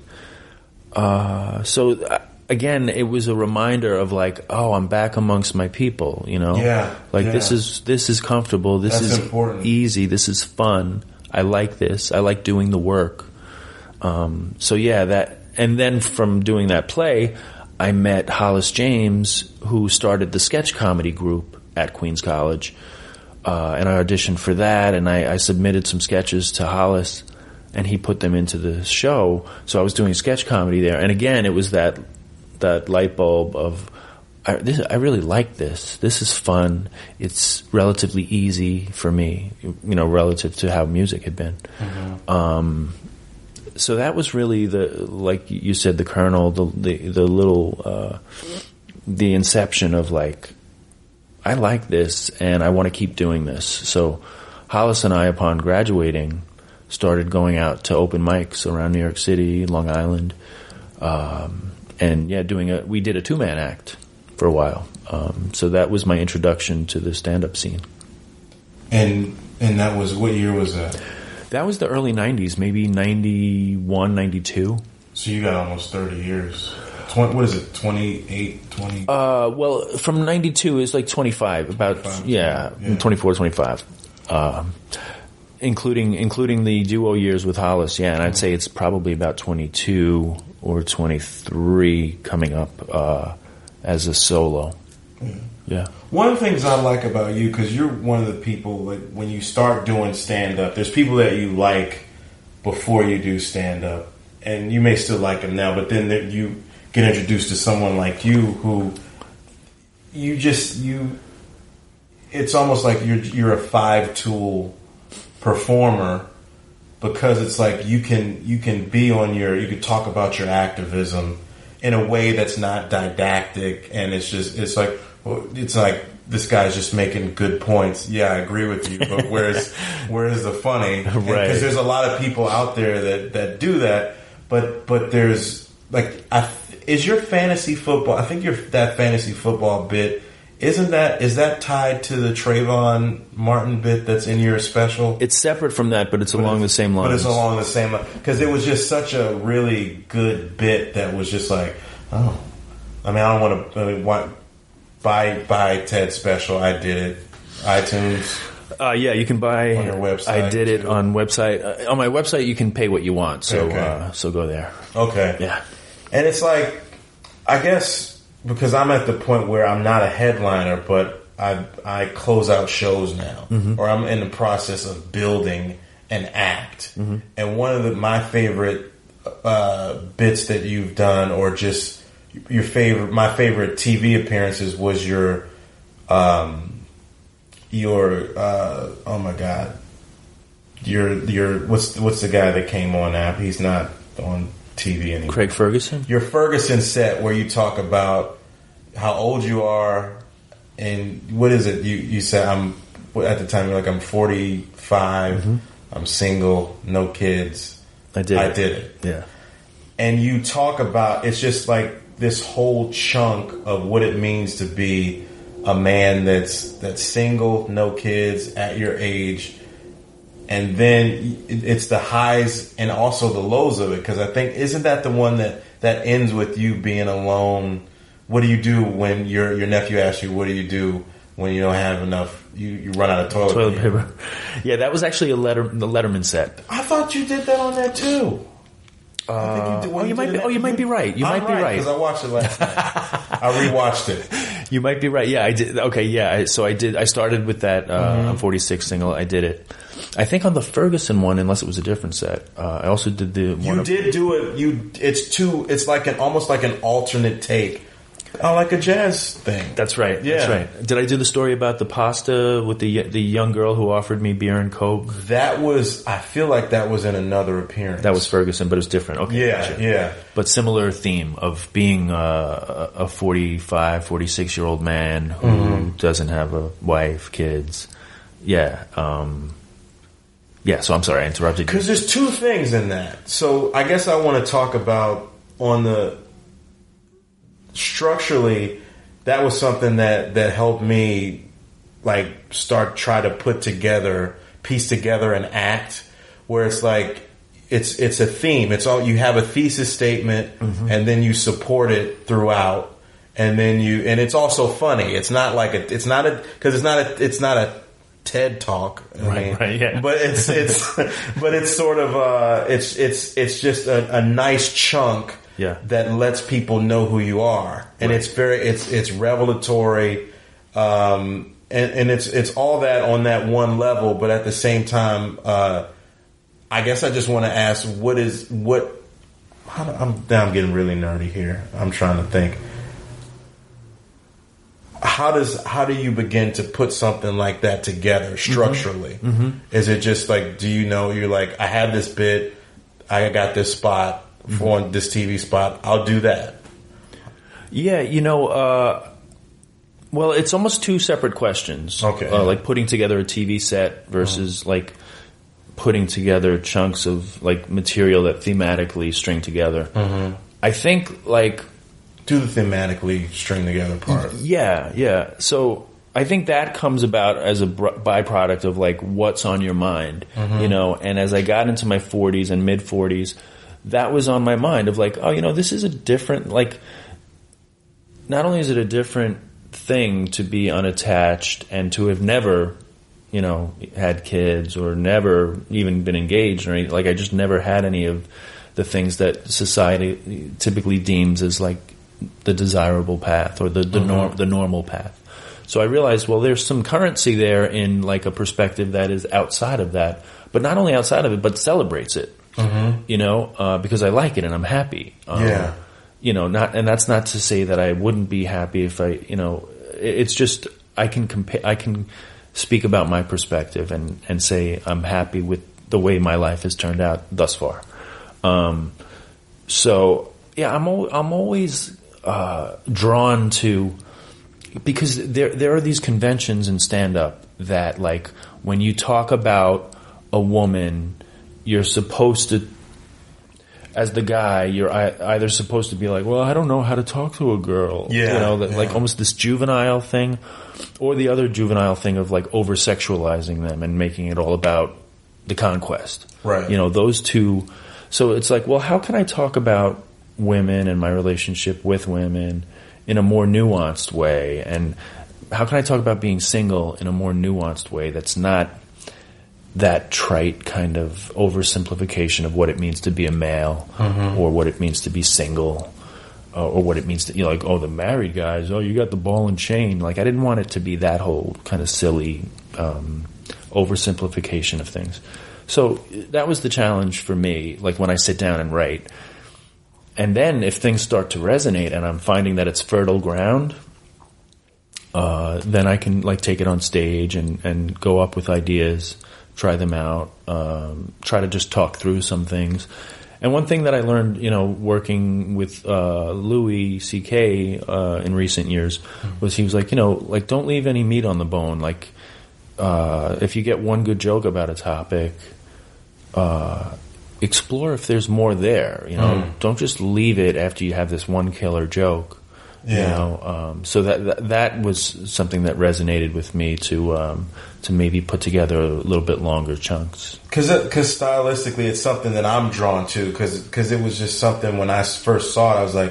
Speaker 2: Again, it was a reminder of like, oh, I'm back amongst my people,
Speaker 3: Yeah.
Speaker 2: Like this is comfortable. This is
Speaker 3: important.
Speaker 2: Easy. This is fun. I like this. I like doing the work. And then from doing that play, I met Hollis James, who started the sketch comedy group at Queens College. And I auditioned for that, and I submitted some sketches to Hollis, and he put them into the show. So I was doing sketch comedy there. And again, it was that light bulb of, I really like this. This is fun. It's relatively easy for me, relative to how music had been. Mm-hmm. So that was really like you said, the kernel, the little, the inception of like, I like this and I want to keep doing this. So Hollis and I, upon graduating, started going out to open mics around New York City, Long Island, and we did a 2-man act for a while. So that was my introduction to the stand-up scene.
Speaker 3: And that was, what year was that?
Speaker 2: That was the early 90s, maybe 91, 92.
Speaker 3: So you got almost 30 years. What is it, 28, 20?
Speaker 2: Well, from 92 is like 25, about, 24, 25. Including the duo years with Hollis, and I'd say it's probably about 22 or 23 coming up as a solo. Yeah.
Speaker 3: One of the things I like about you, because you're one of the people, like, when you start doing stand-up, there's people that you like before you do stand-up, and you may still like them now, but then you get introduced to someone like you who it's almost like you're a 5-tool performer, because it's like you can you can talk about your activism in a way that's not didactic, and it's like this guy's just making good points. Yeah, I agree with you, but where's the funny?
Speaker 2: Right.
Speaker 3: Because there's a lot of people out there that do that, but there's like, is your fantasy football? I think that fantasy football bit. Is that tied to the Trayvon Martin bit that's in your special?
Speaker 2: It's separate from that, but it's along the same lines.
Speaker 3: But it's along the same line. Because it was just such a really good bit that was just like, oh. I mean, I don't want to buy Ted's special. I did it. iTunes.
Speaker 2: Yeah, you can buy
Speaker 3: on your website.
Speaker 2: I did it on website. On my website, you can pay what you want. So so go there.
Speaker 3: Okay.
Speaker 2: Yeah.
Speaker 3: And it's like, I guess, because I'm at the point where I'm not a headliner, but I close out shows now, or I'm in the process of building an act. And one of my favorite bits that you've done, or just my favorite TV appearances, was your oh my god, your what's the guy that came on app? He's not on TV anymore.
Speaker 2: Craig Ferguson?
Speaker 3: Your Ferguson set, where you talk about how old you are, and what is it? You said, at the time, you're like, I'm 45, I'm single, no kids.
Speaker 2: I did
Speaker 3: it.
Speaker 2: Yeah.
Speaker 3: And you talk about, it's just like this whole chunk of what it means to be a man that's single, no kids, at your age. And then it's the highs and also the lows of it. Because I think, isn't that the one that ends with you being alone? What do you do when your nephew asks you, what do you do when you don't have enough, you run out of toilet paper?
Speaker 2: Yeah, that was actually the Letterman set.
Speaker 3: I thought you did that on that too.
Speaker 2: You might be right. You might be right.
Speaker 3: Because I watched it last night. I rewatched it.
Speaker 2: You might be right. Yeah, I did. Okay, yeah. So I did. I started with that 46 single. I did it. I think on the Ferguson one, unless it was a different set. I also did the one.
Speaker 3: You did do it. It's like almost like an alternate take. Oh, like a jazz thing.
Speaker 2: That's right.
Speaker 3: Yeah.
Speaker 2: That's right. Did I do the story about the pasta with the young girl who offered me beer and Coke?
Speaker 3: I feel like that was in another appearance.
Speaker 2: That was Ferguson, but it was different. Okay.
Speaker 3: Yeah, gotcha. Yeah.
Speaker 2: But similar theme of being a 45, 46-year-old man who doesn't have a wife, kids. Yeah. So I'm sorry, I interrupted you.
Speaker 3: Because there's two things in that. So I guess I want to talk about structurally, that was something that helped me try to piece together an act where it's like it's a theme. It's all, you have a thesis statement and then you support it throughout, and then and it's also funny. It's not a TED talk,
Speaker 2: right, yeah.
Speaker 3: But it's sort of it's just a nice chunk.
Speaker 2: Yeah.
Speaker 3: That lets people know who you are, and
Speaker 2: right.
Speaker 3: it's revelatory, and it's all that on that one level. But at the same time, I guess I just want to ask, I'm getting really nerdy here. I'm trying to think. How do you begin to put something like that together structurally? Is it just like, do you know, you're like, I have this bit, I got this spot. For this TV spot, I'll do that.
Speaker 2: Yeah, Well, it's almost two separate questions.
Speaker 3: Okay.
Speaker 2: Like putting together a TV set versus like putting together chunks of like material that thematically string together. I think like
Speaker 3: do the thematically string together part.
Speaker 2: Yeah. So I think that comes about as a byproduct of like what's on your mind, you know. And as I got into my 40s and mid 40s, that was on my mind of like, oh, you know, this is a different like. Not only is it a different thing to be unattached and to have never, you know, had kids or never even been engaged or anything. Like I just never had any of the things that society typically deems as like the desirable path or the normal path. So I realized, well, there's some currency there in like a perspective that is outside of that, but not only outside of it, but celebrates it, you know, because I like it and I'm happy. You know, and that's not to say that I wouldn't be happy if I, you know, it's just I can speak about my perspective and say I'm happy with the way my life has turned out thus far. So yeah, I'm always drawn to, because there are these conventions in stand up that like when you talk about a woman, you're supposed to, as the guy, you're either supposed to be like, well, I don't know how to talk to a girl. You know, like almost this juvenile thing, or the other juvenile thing of like over-sexualizing them and making it all about the conquest.
Speaker 3: Right.
Speaker 2: You know, those two. So it's like, well, how can I talk about women and my relationship with women in a more nuanced way? And how can I talk about being single in a more nuanced way that's not that trite kind of oversimplification of what it means to be a male or what it means to be single or what it means to, you know, like, oh, the married guys, oh, you got the ball and chain. Like, I didn't want it to be that whole kind of silly oversimplification of things. So that was the challenge for me, like when I sit down and write. And then if things start to resonate and I'm finding that it's fertile ground, then I can like take it on stage and go up with ideas, try them out, try to just talk through some things. And one thing that I learned, you know, working with Louis C.K. In recent years was he was like, you know, like don't leave any meat on the bone. Like if you get one good joke about a topic, explore if there's more there. You know, don't just leave it after you have this one killer joke. You know, so that was something that resonated with me to maybe put together a little bit longer chunks.
Speaker 3: Because stylistically, it's something that I'm drawn to. Because it was just something when I first saw it, I was like,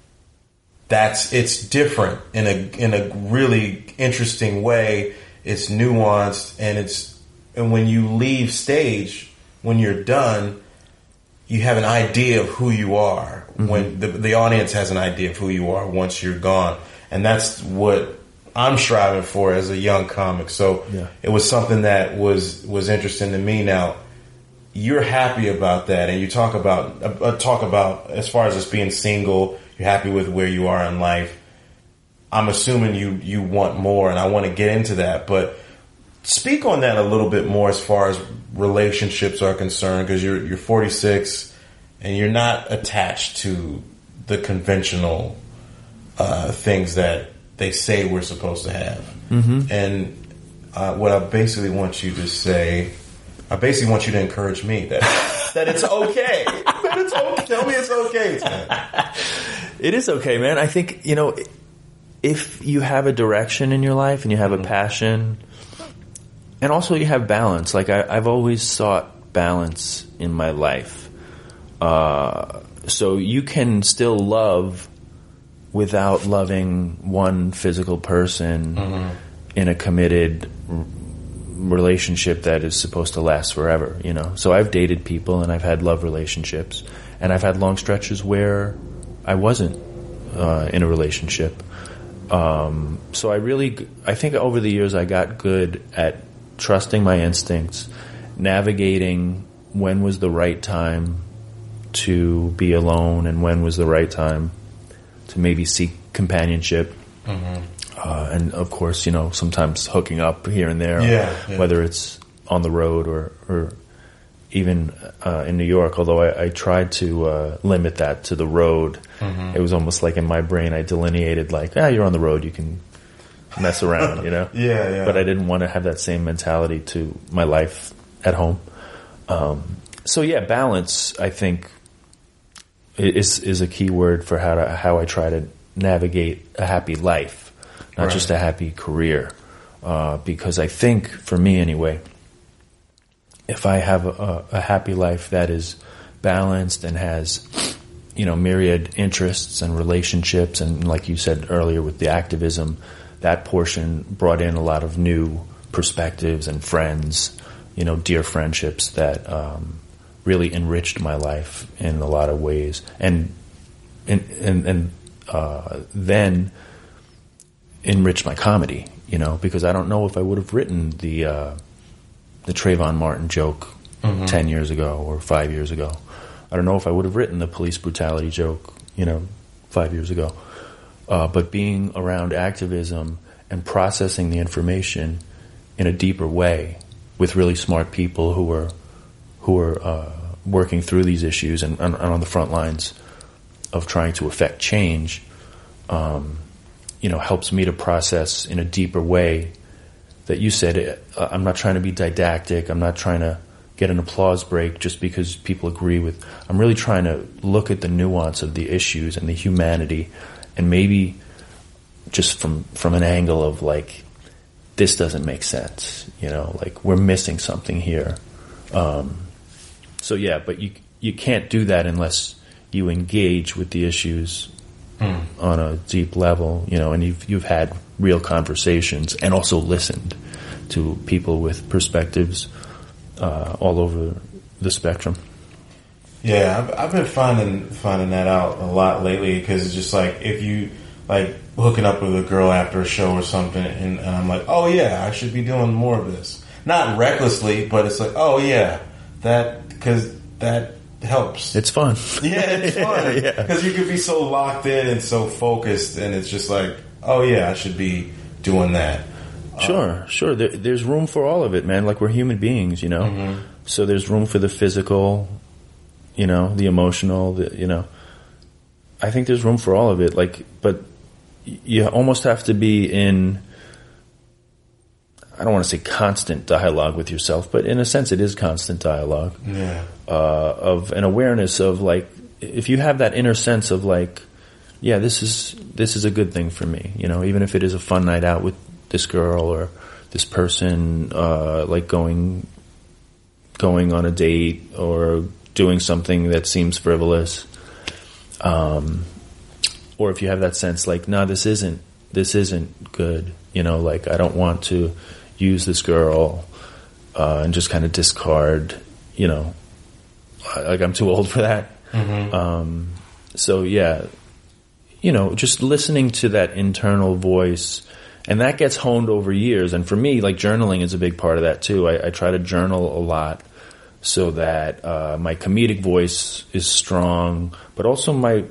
Speaker 3: it's different in a really interesting way. It's nuanced, and when you leave stage, when you're done, you have an idea of who you are. When the audience has an idea of who you are once you're gone. And that's what I'm striving for as a young comic. So it was something that was interesting to me. Now, you're happy about that, and you talk about as far as us being single, you're happy with where you are in life. I'm assuming you want more, and I want to get into that. But speak on that a little bit more as far as relationships are concerned, because you're 46 and you're not attached to the conventional things that they say we're supposed to have. And what I basically want you to say, I basically want you to encourage me that it's okay. That it's okay. Tell me it's okay, man.
Speaker 2: It is okay, man. I think, you know, if you have a direction in your life and you have a passion, and also you have balance. Like I've always sought balance in my life. So you can still love without loving one physical person in a committed relationship that is supposed to last forever, you know. So I've dated people and I've had love relationships, and I've had long stretches where I wasn't in a relationship. So I think over the years I got good at trusting my instincts, navigating when was the right time to be alone and when was the right time to maybe seek companionship. And of course, you know, sometimes hooking up here and there, whether it's on the road or even in New York, although I tried to limit that to the road. It was almost like in my brain I delineated like, you're on the road, you can mess around, you know?
Speaker 3: Yeah.
Speaker 2: But I didn't want to have that same mentality to my life at home. So yeah, balance, I think, is a key word for how I try to navigate a happy life, not just a happy career. Because I think, for me anyway, if I have a happy life that is balanced and has, myriad interests and relationships, and like you said earlier with the activism, that portion brought in a lot of new perspectives and friends, dear friendships that really enriched my life in a lot of ways, and then enriched my comedy, because I don't know if I would have written the Trayvon Martin joke 10 years ago or 5 years ago. I don't know if I would have written the police brutality joke, 5 years ago. But being around activism and processing the information in a deeper way with really smart people who are working through these issues and on the front lines of trying to affect change, helps me to process in a deeper way. That you said, I'm not trying to be didactic. I'm not trying to get an applause break just because people agree with. I'm really trying to look at the nuance of the issues and the humanity, and maybe just from an angle of like, this doesn't make sense. Like we're missing something here. So yeah, but you can't do that unless you engage with the issues on a deep level, and you've had real conversations and also listened to people with perspectives all over the spectrum.
Speaker 3: Yeah, I've been finding that out a lot lately, because it's just like, if you like hooking up with a girl after a show or something, and I'm like, oh yeah, I should be doing more of this. Not recklessly, but it's like, oh yeah, because that helps.
Speaker 2: It's fun.
Speaker 3: Yeah, it's fun. Because you could be so locked in and so focused, and it's just like, oh yeah, I should be doing that.
Speaker 2: Sure. There's room for all of it, man. Like, we're human beings, Mm-hmm. So there's room for the physical, the emotional, I think there's room for all of it. Like, but you almost have to be in, I don't want to say constant dialogue with yourself, but in a sense it is constant dialogue.
Speaker 3: Yeah.
Speaker 2: Of an awareness of, like, if you have that inner sense of like, yeah, this is a good thing for me, even if it is a fun night out with this girl or this person, like going on a date or doing something that seems frivolous, or if you have that sense like, no, this isn't good, like I don't want to use this girl and just kind of discard, like I'm too old for that. Mm-hmm. So yeah, just listening to that internal voice. And that gets honed over years. And for me, like, journaling is a big part of that too. I try to journal a lot so that my comedic voice is strong, but also my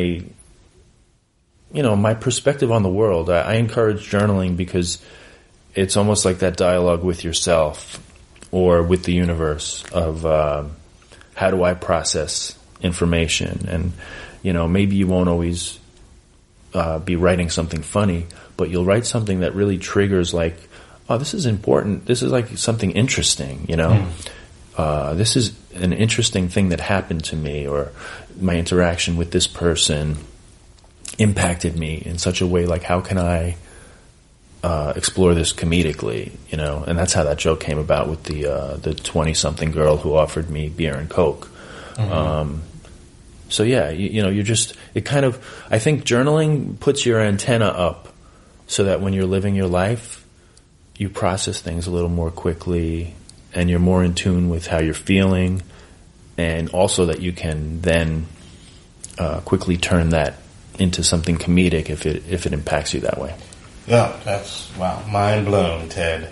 Speaker 2: perspective on the world. I encourage journaling because it's almost like that dialogue with yourself or with the universe of how do I process information. And, maybe you won't always be writing something funny, but you'll write something that really triggers, like, oh, this is important. This is like something interesting, This is an interesting thing that happened to me, or my interaction with this person impacted me in such a way, like, how can I explore this comedically, And that's how that joke came about with the 20-something girl who offered me beer and Coke. Mm-hmm. So yeah, you're just, it kind of, I think journaling puts your antenna up so that when you're living your life, you process things a little more quickly and you're more in tune with how you're feeling, and also that you can then quickly turn that into something comedic if it impacts you that way.
Speaker 3: Yeah, that's, wow, mind blown, Ted.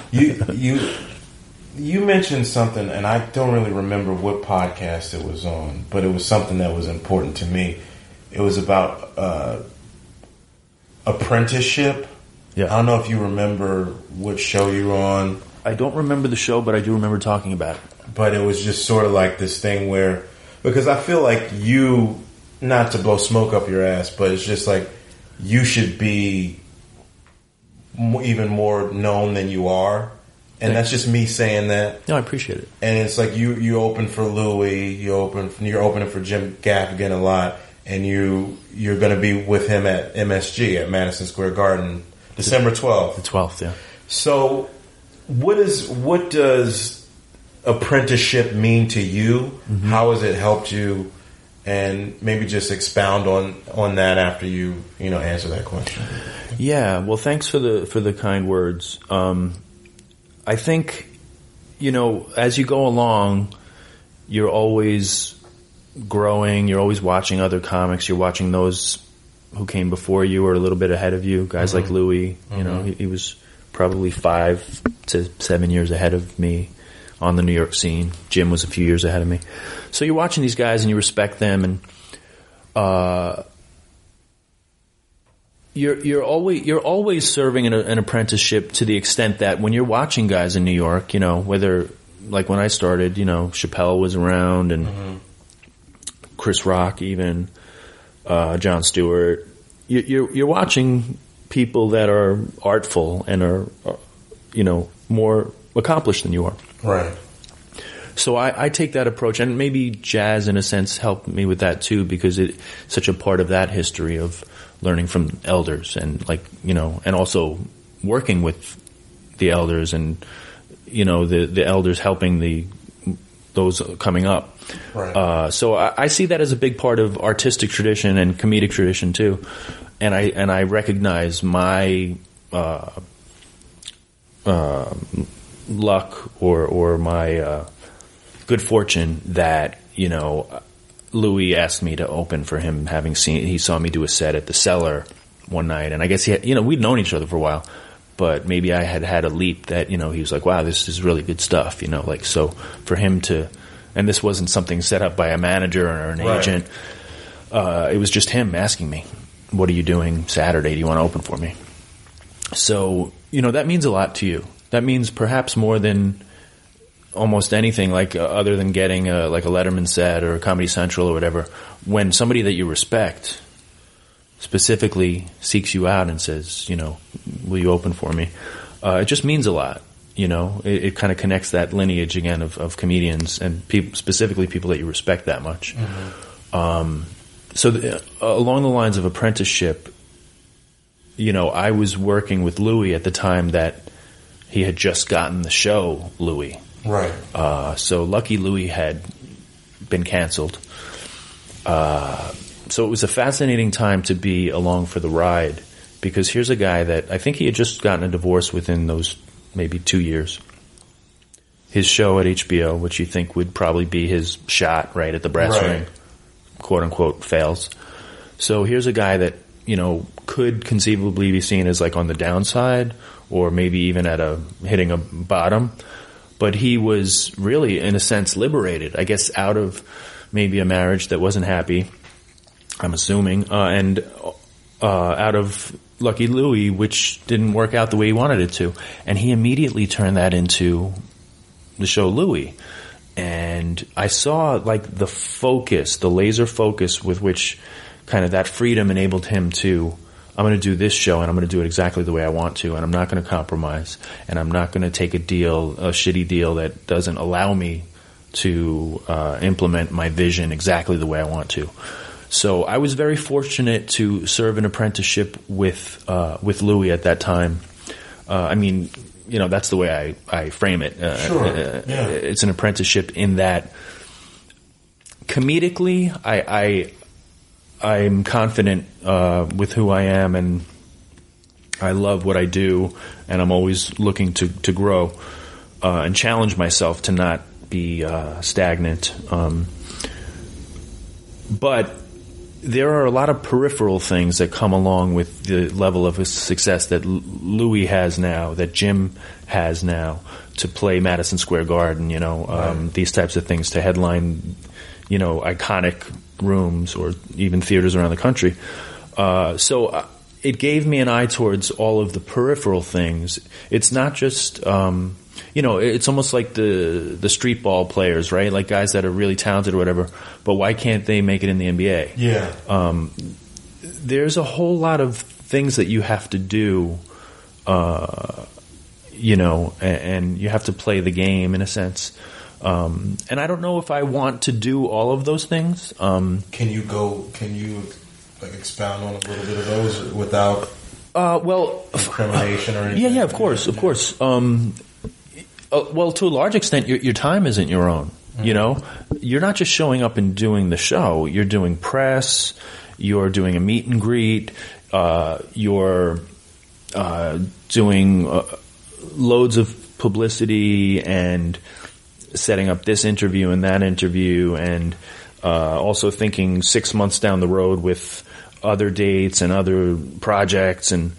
Speaker 3: You mentioned something, and I don't really remember what podcast it was on, but it was something that was important to me. It was about apprenticeship.
Speaker 2: Yeah.
Speaker 3: I don't know if you remember what show you were on.
Speaker 2: I don't remember the show, but I do remember talking about it.
Speaker 3: But it was just sort of like this thing where, because I feel like you, not to blow smoke up your ass, but it's just like you should be even more known than you are. And that's just me saying that.
Speaker 2: No, I appreciate it.
Speaker 3: And it's like you open for Louis, you're opening for Jim Gaffigan a lot, and you're going to be with him at MSG at Madison Square Garden, December 12th.
Speaker 2: The 12th, yeah.
Speaker 3: So, what does apprenticeship mean to you? Mm-hmm. How has it helped you? And maybe just expound on that after you answer that question.
Speaker 2: Yeah, well, thanks for the kind words. I think, as you go along, you're always growing, you're always watching other comics, you're watching those who came before you or a little bit ahead of you, guys like Louis, he was probably 5 to 7 years ahead of me on the New York scene. Jim was a few years ahead of me. So you're watching these guys and you respect them, and You're always serving an apprenticeship to the extent that when you're watching guys in New York, whether like when I started, Chappelle was around and Chris Rock, even Jon Stewart. You're watching people that are artful and are more accomplished than you are.
Speaker 3: Right.
Speaker 2: So I take that approach, and maybe jazz in a sense helped me with that too, because it's such a part of that history of learning from elders and and also working with the elders and, the elders helping those coming up.
Speaker 3: Right.
Speaker 2: So I see that as a big part of artistic tradition and comedic tradition too. And I recognize my, luck or my, good fortune that, Louis asked me to open for him, he saw me do a set at the Cellar one night, and I guess we'd known each other for a while, but maybe I had a leap that, he was like, wow, this is really good stuff, so for him to, and this wasn't something set up by a manager or an agent, it was just him asking me, what are you doing Saturday? Do you want to open for me? So, that means a lot to you. That means perhaps more than almost anything, other than getting a Letterman set or a Comedy Central or whatever. When somebody that you respect specifically seeks you out and says, will you open for me? It just means a lot. It kind of connects that lineage again of comedians and specifically people that you respect that much. Mm-hmm. Along the lines of apprenticeship, I was working with Louis at the time that he had just gotten the show Louis.
Speaker 3: Right.
Speaker 2: So Lucky Louie had been canceled. So it was a fascinating time to be along for the ride, because here's a guy that I think he had just gotten a divorce within those maybe 2 years. His show at HBO, which you think would probably be his shot right at the brass ring, quote unquote, fails. So here's a guy that, could conceivably be seen as on the downside or maybe even hitting a bottom. But he was really, in a sense, liberated, I guess, out of maybe a marriage that wasn't happy, I'm assuming, and out of Lucky Louie, which didn't work out the way he wanted it to. And he immediately turned that into the show Louie. And I saw, the focus, the laser focus with which kind of that freedom enabled him to, I'm going to do this show and I'm going to do it exactly the way I want to, and I'm not going to compromise, and I'm not going to take a shitty deal that doesn't allow me to implement my vision exactly the way I want to. So I was very fortunate to serve an apprenticeship with Louis at that time. That's the way I frame it.
Speaker 3: Sure. Yeah.
Speaker 2: It's an apprenticeship in that comedically, I'm confident with who I am, and I love what I do, and I'm always looking to grow and challenge myself to not be stagnant. But there are a lot of peripheral things that come along with the level of success that Louis has now, that Jim has now, to play Madison Square Garden, these types of things, to headline, iconic rooms or even theaters around the country. So it gave me an eye towards all of the peripheral things. It's not just, it's almost like the street ball players, right? Like guys that are really talented or whatever, but why can't they make it in the NBA?
Speaker 3: Yeah.
Speaker 2: There's a whole lot of things that you have to do and you have to play the game in a sense. And I don't know if I want to do all of those things.
Speaker 3: Can you like expound on a little bit of those without incrimination or anything?
Speaker 2: Yeah, of course. Well, to a large extent, your time isn't your own. Mm-hmm. You're not just showing up and doing the show. You're doing press. You're doing a meet and greet. You're doing loads of publicity and setting up this interview and that interview, and also thinking 6 months down the road with other dates and other projects. And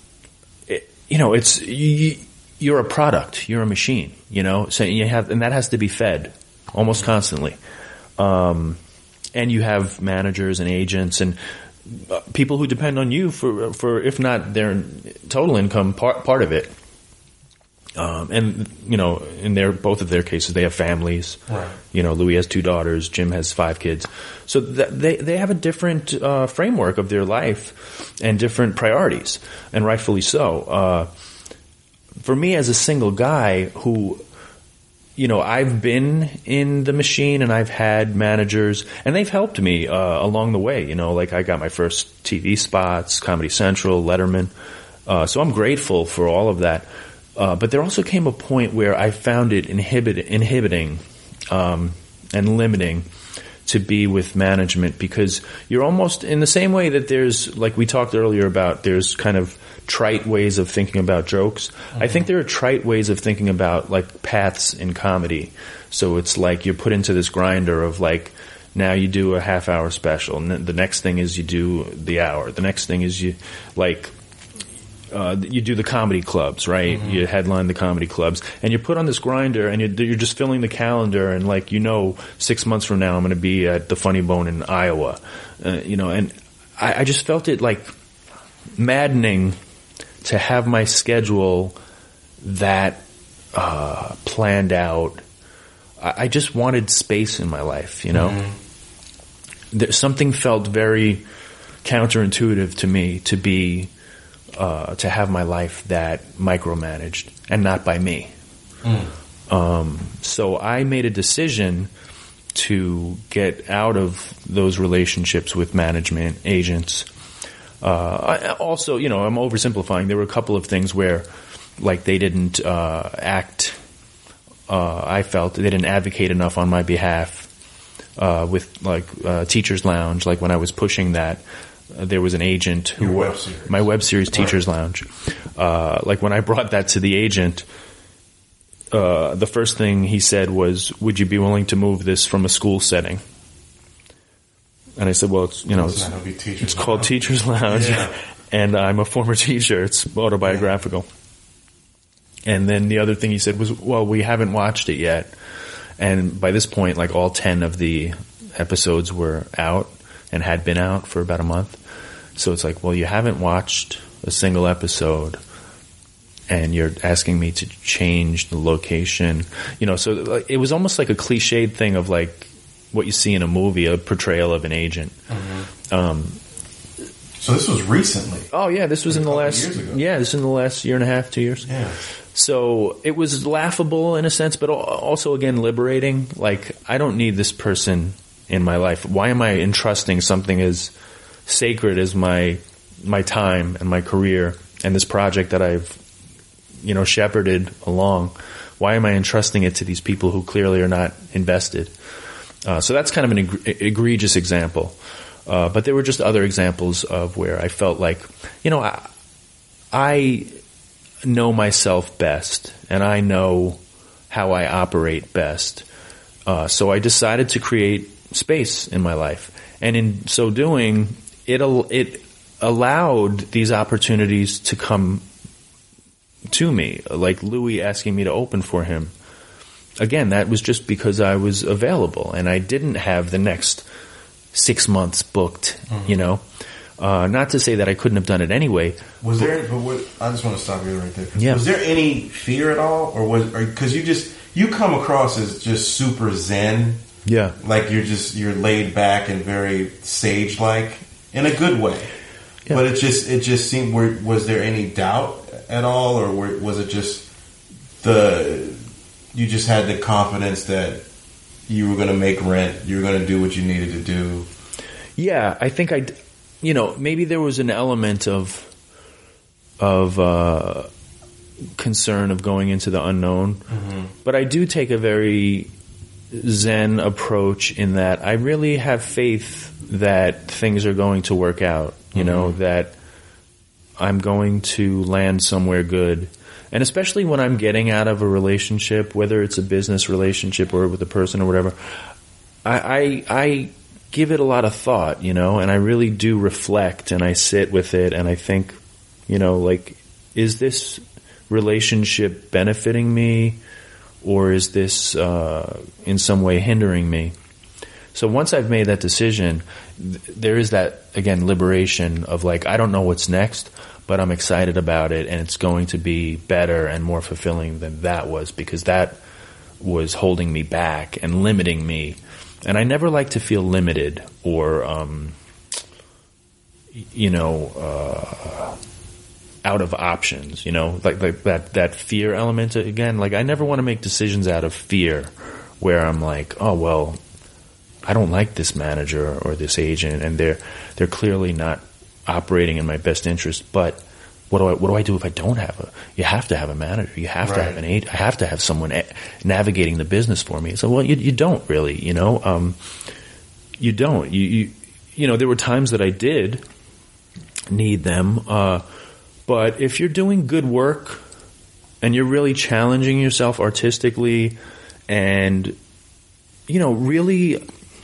Speaker 2: you're a product. You're a machine. So and that has to be fed almost constantly. And you have managers and agents and people who depend on you for if not their total income, part of it. And in both of their cases, they have families.
Speaker 3: Right.
Speaker 2: Louis has 2 daughters. Jim has 5 kids. So they have a different framework of their life and different priorities, and rightfully so. For me, as a single guy who, I've been in the machine and I've had managers, and they've helped me along the way. Like I got my first TV spots, Comedy Central, Letterman. So I'm grateful for all of that. But there also came a point where I found it inhibiting and limiting to be with management, because you're almost in the same way that there's, like we talked earlier about, there's kind of trite ways of thinking about jokes. Mm-hmm. I think there are trite ways of thinking about like paths in comedy. So it's like you're put into this grinder of like, now you do a half-hour special, and the next thing is you do the hour. The next thing is you do the comedy clubs, right? Mm-hmm. You headline the comedy clubs, and you're put on this grinder, and you're just filling the calendar, and 6 months from now I'm going to be at the Funny Bone in Iowa, and I just felt it like maddening to have my schedule that planned out. I just wanted space in my life, Mm-hmm. Something felt very counterintuitive to me to be to have my life that micromanaged and not by me. So I made a decision to get out of those relationships with management agents. Also, I'm oversimplifying. There were a couple of things where, like, they didn't act. I felt they didn't advocate enough on my behalf. With Teachers Lounge, like when I was pushing that. There was an agent who my web series Teachers Lounge. Like when I brought that to the agent, the first thing he said was, "Would you be willing to move this from a school setting?" And I said, "Well, it's called Teachers Lounge, and I'm a former teacher. It's autobiographical." Yeah. And then the other thing he said was, "Well, we haven't watched it yet." And by this point, like all 10 of the episodes were out and had been out for about a month. So it's like, well, you haven't watched a single episode and you're asking me to change the location. So it was almost like a cliched thing of like what you see in a movie, a portrayal of an agent.
Speaker 3: Mm-hmm. So this was recently?
Speaker 2: Oh, yeah, this was in the last
Speaker 3: years ago.
Speaker 2: Yeah, this was in the last year and a half, 2 years.
Speaker 3: Yeah.
Speaker 2: So it was laughable in a sense, but also, again, liberating. Like, I don't need this person in my life. Why am I entrusting something as sacred as my time and my career and this project that I've, shepherded along? Why am I entrusting it to these people who clearly are not invested? So that's kind of an egregious example. But there were just other examples of where I felt like, I know myself best and I know how I operate best. So I decided to create space in my life, and in so doing, it allowed these opportunities to come to me, like Louis asking me to open for him. Again, that was just because I was available, and I didn't have the next 6 months booked. Mm-hmm. Not to say that I couldn't have done it anyway.
Speaker 3: Was there? I just want to stop you right there.
Speaker 2: Yeah.
Speaker 3: Was there any fear at all, or because you come across as just super zen?
Speaker 2: Yeah.
Speaker 3: Like you're laid back and very sage-like in a good way. Yeah. But it just seemed, was there any doubt at all, or was it just you just had the confidence that you were going to make rent, you were going to do what you needed to do?
Speaker 2: Yeah, I think maybe there was an element of concern of going into the unknown, but I do take a very Zen approach in that I really have faith that things are going to work out, that I'm going to land somewhere good. And especially when I'm getting out of a relationship, whether it's a business relationship or with a person or whatever, I give it a lot of thought, and I really do reflect and I sit with it and I think, is this relationship benefiting me or is this in some way hindering me? So once I've made that decision, there is that, again, liberation of I don't know what's next, but I'm excited about it, and it's going to be better and more fulfilling than that was, because that was holding me back and limiting me. And I never like to feel limited or, out of options, like that fear element again. I never want to make decisions out of fear where I'm oh, well, I don't like this manager or this agent, and they're clearly not operating in my best interest. But what do I do if I don't have you have to have a manager, you have to have an agent, I have to have someone navigating the business for me. So, well, you don't really, you don't, there were times that I did need them. But if you're doing good work and you're really challenging yourself artistically and, really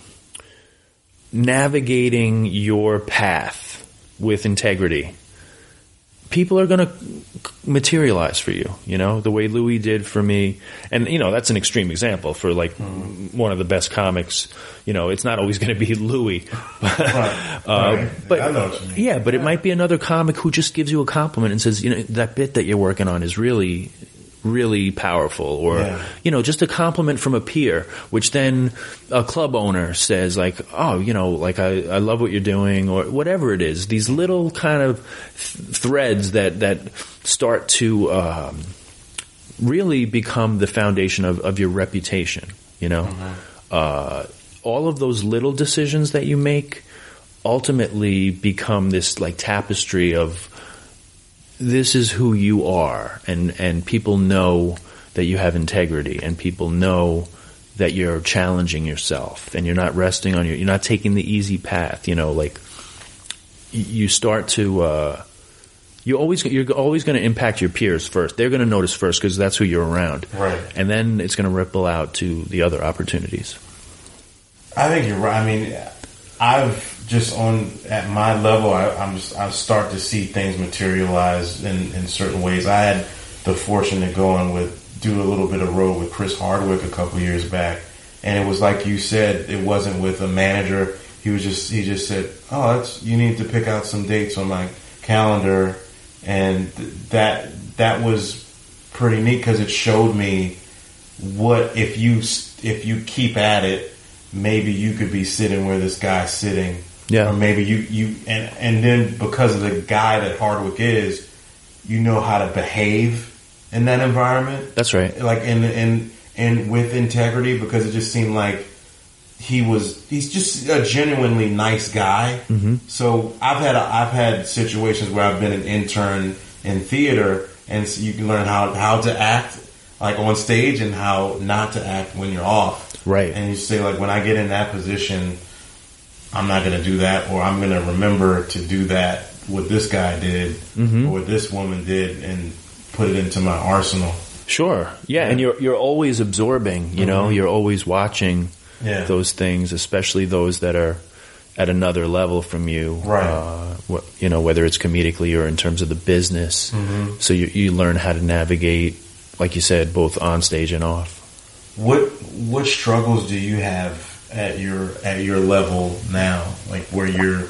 Speaker 2: navigating your path with integrity, people are going to materialize for you, the way Louis did for me. And, that's an extreme example for one of the best comics. It's not always going to be Louis.
Speaker 3: Right.
Speaker 2: But
Speaker 3: I know what you mean.
Speaker 2: Yeah, but it might be another comic who just gives you a compliment and says, that bit that you're working on is really, really powerful, or just a compliment from a peer, which then a club owner says oh, I love what you're doing, or whatever it is. These little kind of threads that start to really become the foundation of your reputation. All of those little decisions that you make ultimately become this tapestry of, this is who you are, and people know that you have integrity, and people know that you're challenging yourself, and you're not resting on you're not taking the easy path. You start to you're always going to impact your peers first. They're going to notice first because that's who you're around,
Speaker 3: right? And
Speaker 2: then it's going to ripple out to the other opportunities.
Speaker 3: I think you're right. I mean, I've just at my level, I start to see things materialize in certain ways. I had the fortune to do a little bit of road with Chris Hardwick a couple years back, and it was like you said, it wasn't with a manager. He just said, "Oh, you need to pick out some dates on my calendar," and that was pretty neat because it showed me what if you keep at it, maybe you could be sitting where this guy's sitting. Yeah. Or maybe you and then because of the guy that Hardwick is, you know how to behave in that environment.
Speaker 2: That's right.
Speaker 3: And with integrity, because it just seemed like he's just a genuinely nice guy. Mm-hmm. So I've had situations where I've been an intern in theater, and so you can learn how to act on stage and how not to act when you're off.
Speaker 2: Right.
Speaker 3: And you say when I get in that position, I'm not going to do that, or I'm going to remember to do that, what this guy did, or what this woman did, and put it into my arsenal.
Speaker 2: Sure. Yeah. And you're always absorbing, you're always watching those things, especially those that are at another level from you.
Speaker 3: Right.
Speaker 2: Whether it's comedically or in terms of the business. Mm-hmm. So you learn how to navigate, like you said, both on stage and off.
Speaker 3: What struggles do you have at your level now? Where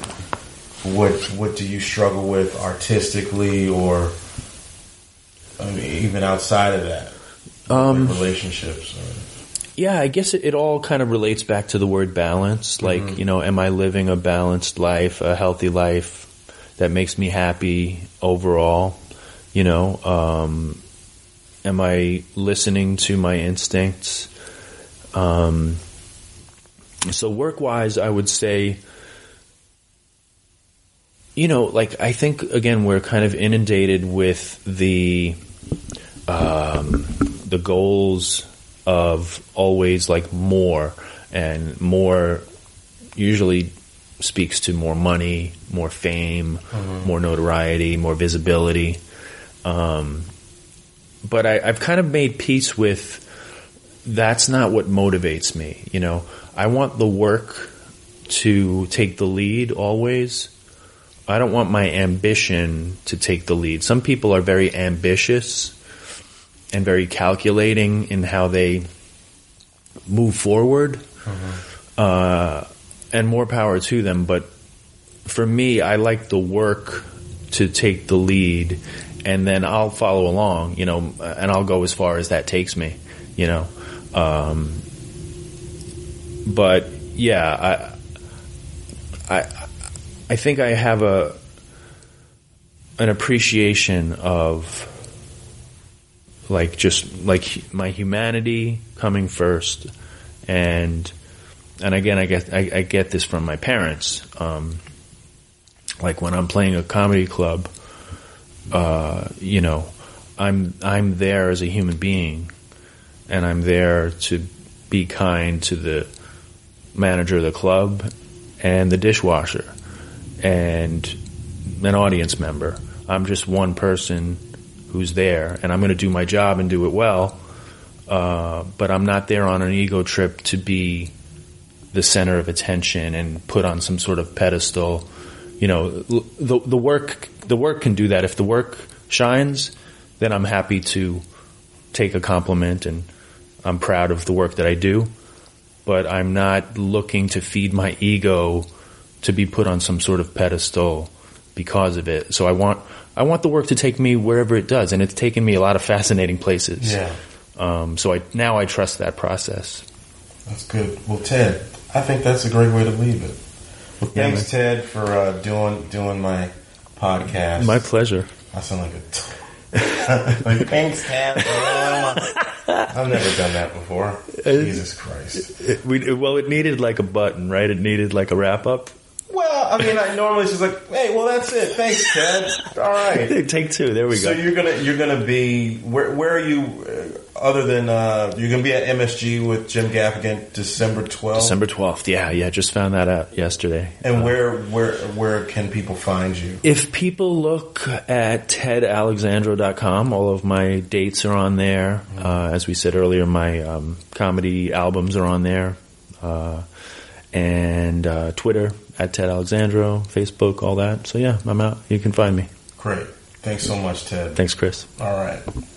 Speaker 3: what do you struggle with artistically, or even outside of that, relationships?
Speaker 2: Yeah, I guess it all kind of relates back to the word balance. Am I living a balanced life, a healthy life that makes me happy overall? Am I listening to my instincts? So work-wise, I would say, I think, again, we're kind of inundated with the goals of always more, and more usually speaks to more money, more fame, more notoriety, more visibility. But I've kind of made peace with that's not what motivates me. I want the work to take the lead always. I don't want my ambition to take the lead. Some people are very ambitious and very calculating in how they move forward, and more power to them. But for me, I like the work to take the lead, and then I'll follow along, and I'll go as far as that takes me, But yeah, I think I have an appreciation of just my humanity coming first, and again I get this from my parents. When I'm playing a comedy club, I'm there as a human being, and I'm there to be kind to the manager of the club and the dishwasher and an audience member. I'm just one person who's there, and I'm going to do my job and do it well, but I'm not there on an ego trip to be the center of attention and put on some sort of pedestal. The work can do that. If the work shines, then I'm happy to take a compliment, and I'm proud of the work that I do, but I'm not looking to feed my ego to be put on some sort of pedestal because of it. So I want the work to take me wherever it does, and it's taken me a lot of fascinating places.
Speaker 3: Yeah.
Speaker 2: So I trust that process.
Speaker 3: That's good. Well, Ted, I think that's a great way to leave it. Well, thanks, Ted, for doing my podcast.
Speaker 2: My pleasure.
Speaker 3: I sound like thanks, Ted. I've never done that before. Jesus Christ.
Speaker 2: It needed a button, right? It needed a wrap up.
Speaker 3: Well, I normally it's just hey, well, that's it. Thanks, Ted. All right.
Speaker 2: Take two. There we go.
Speaker 3: So you're gonna be where are you? Other than you're gonna be at MSG with Jim Gaffigan December 12th.
Speaker 2: December 12th. Yeah. Just found that out yesterday.
Speaker 3: And where can people find you?
Speaker 2: If people look at tedalexandro.com, all of my dates are on there. As we said earlier, my comedy albums are on there, and Twitter at Ted Alexandro, Facebook, all that. So yeah, I'm out. You can find me.
Speaker 3: Great. Thanks so much, Ted.
Speaker 2: Thanks, Chris.
Speaker 3: All right.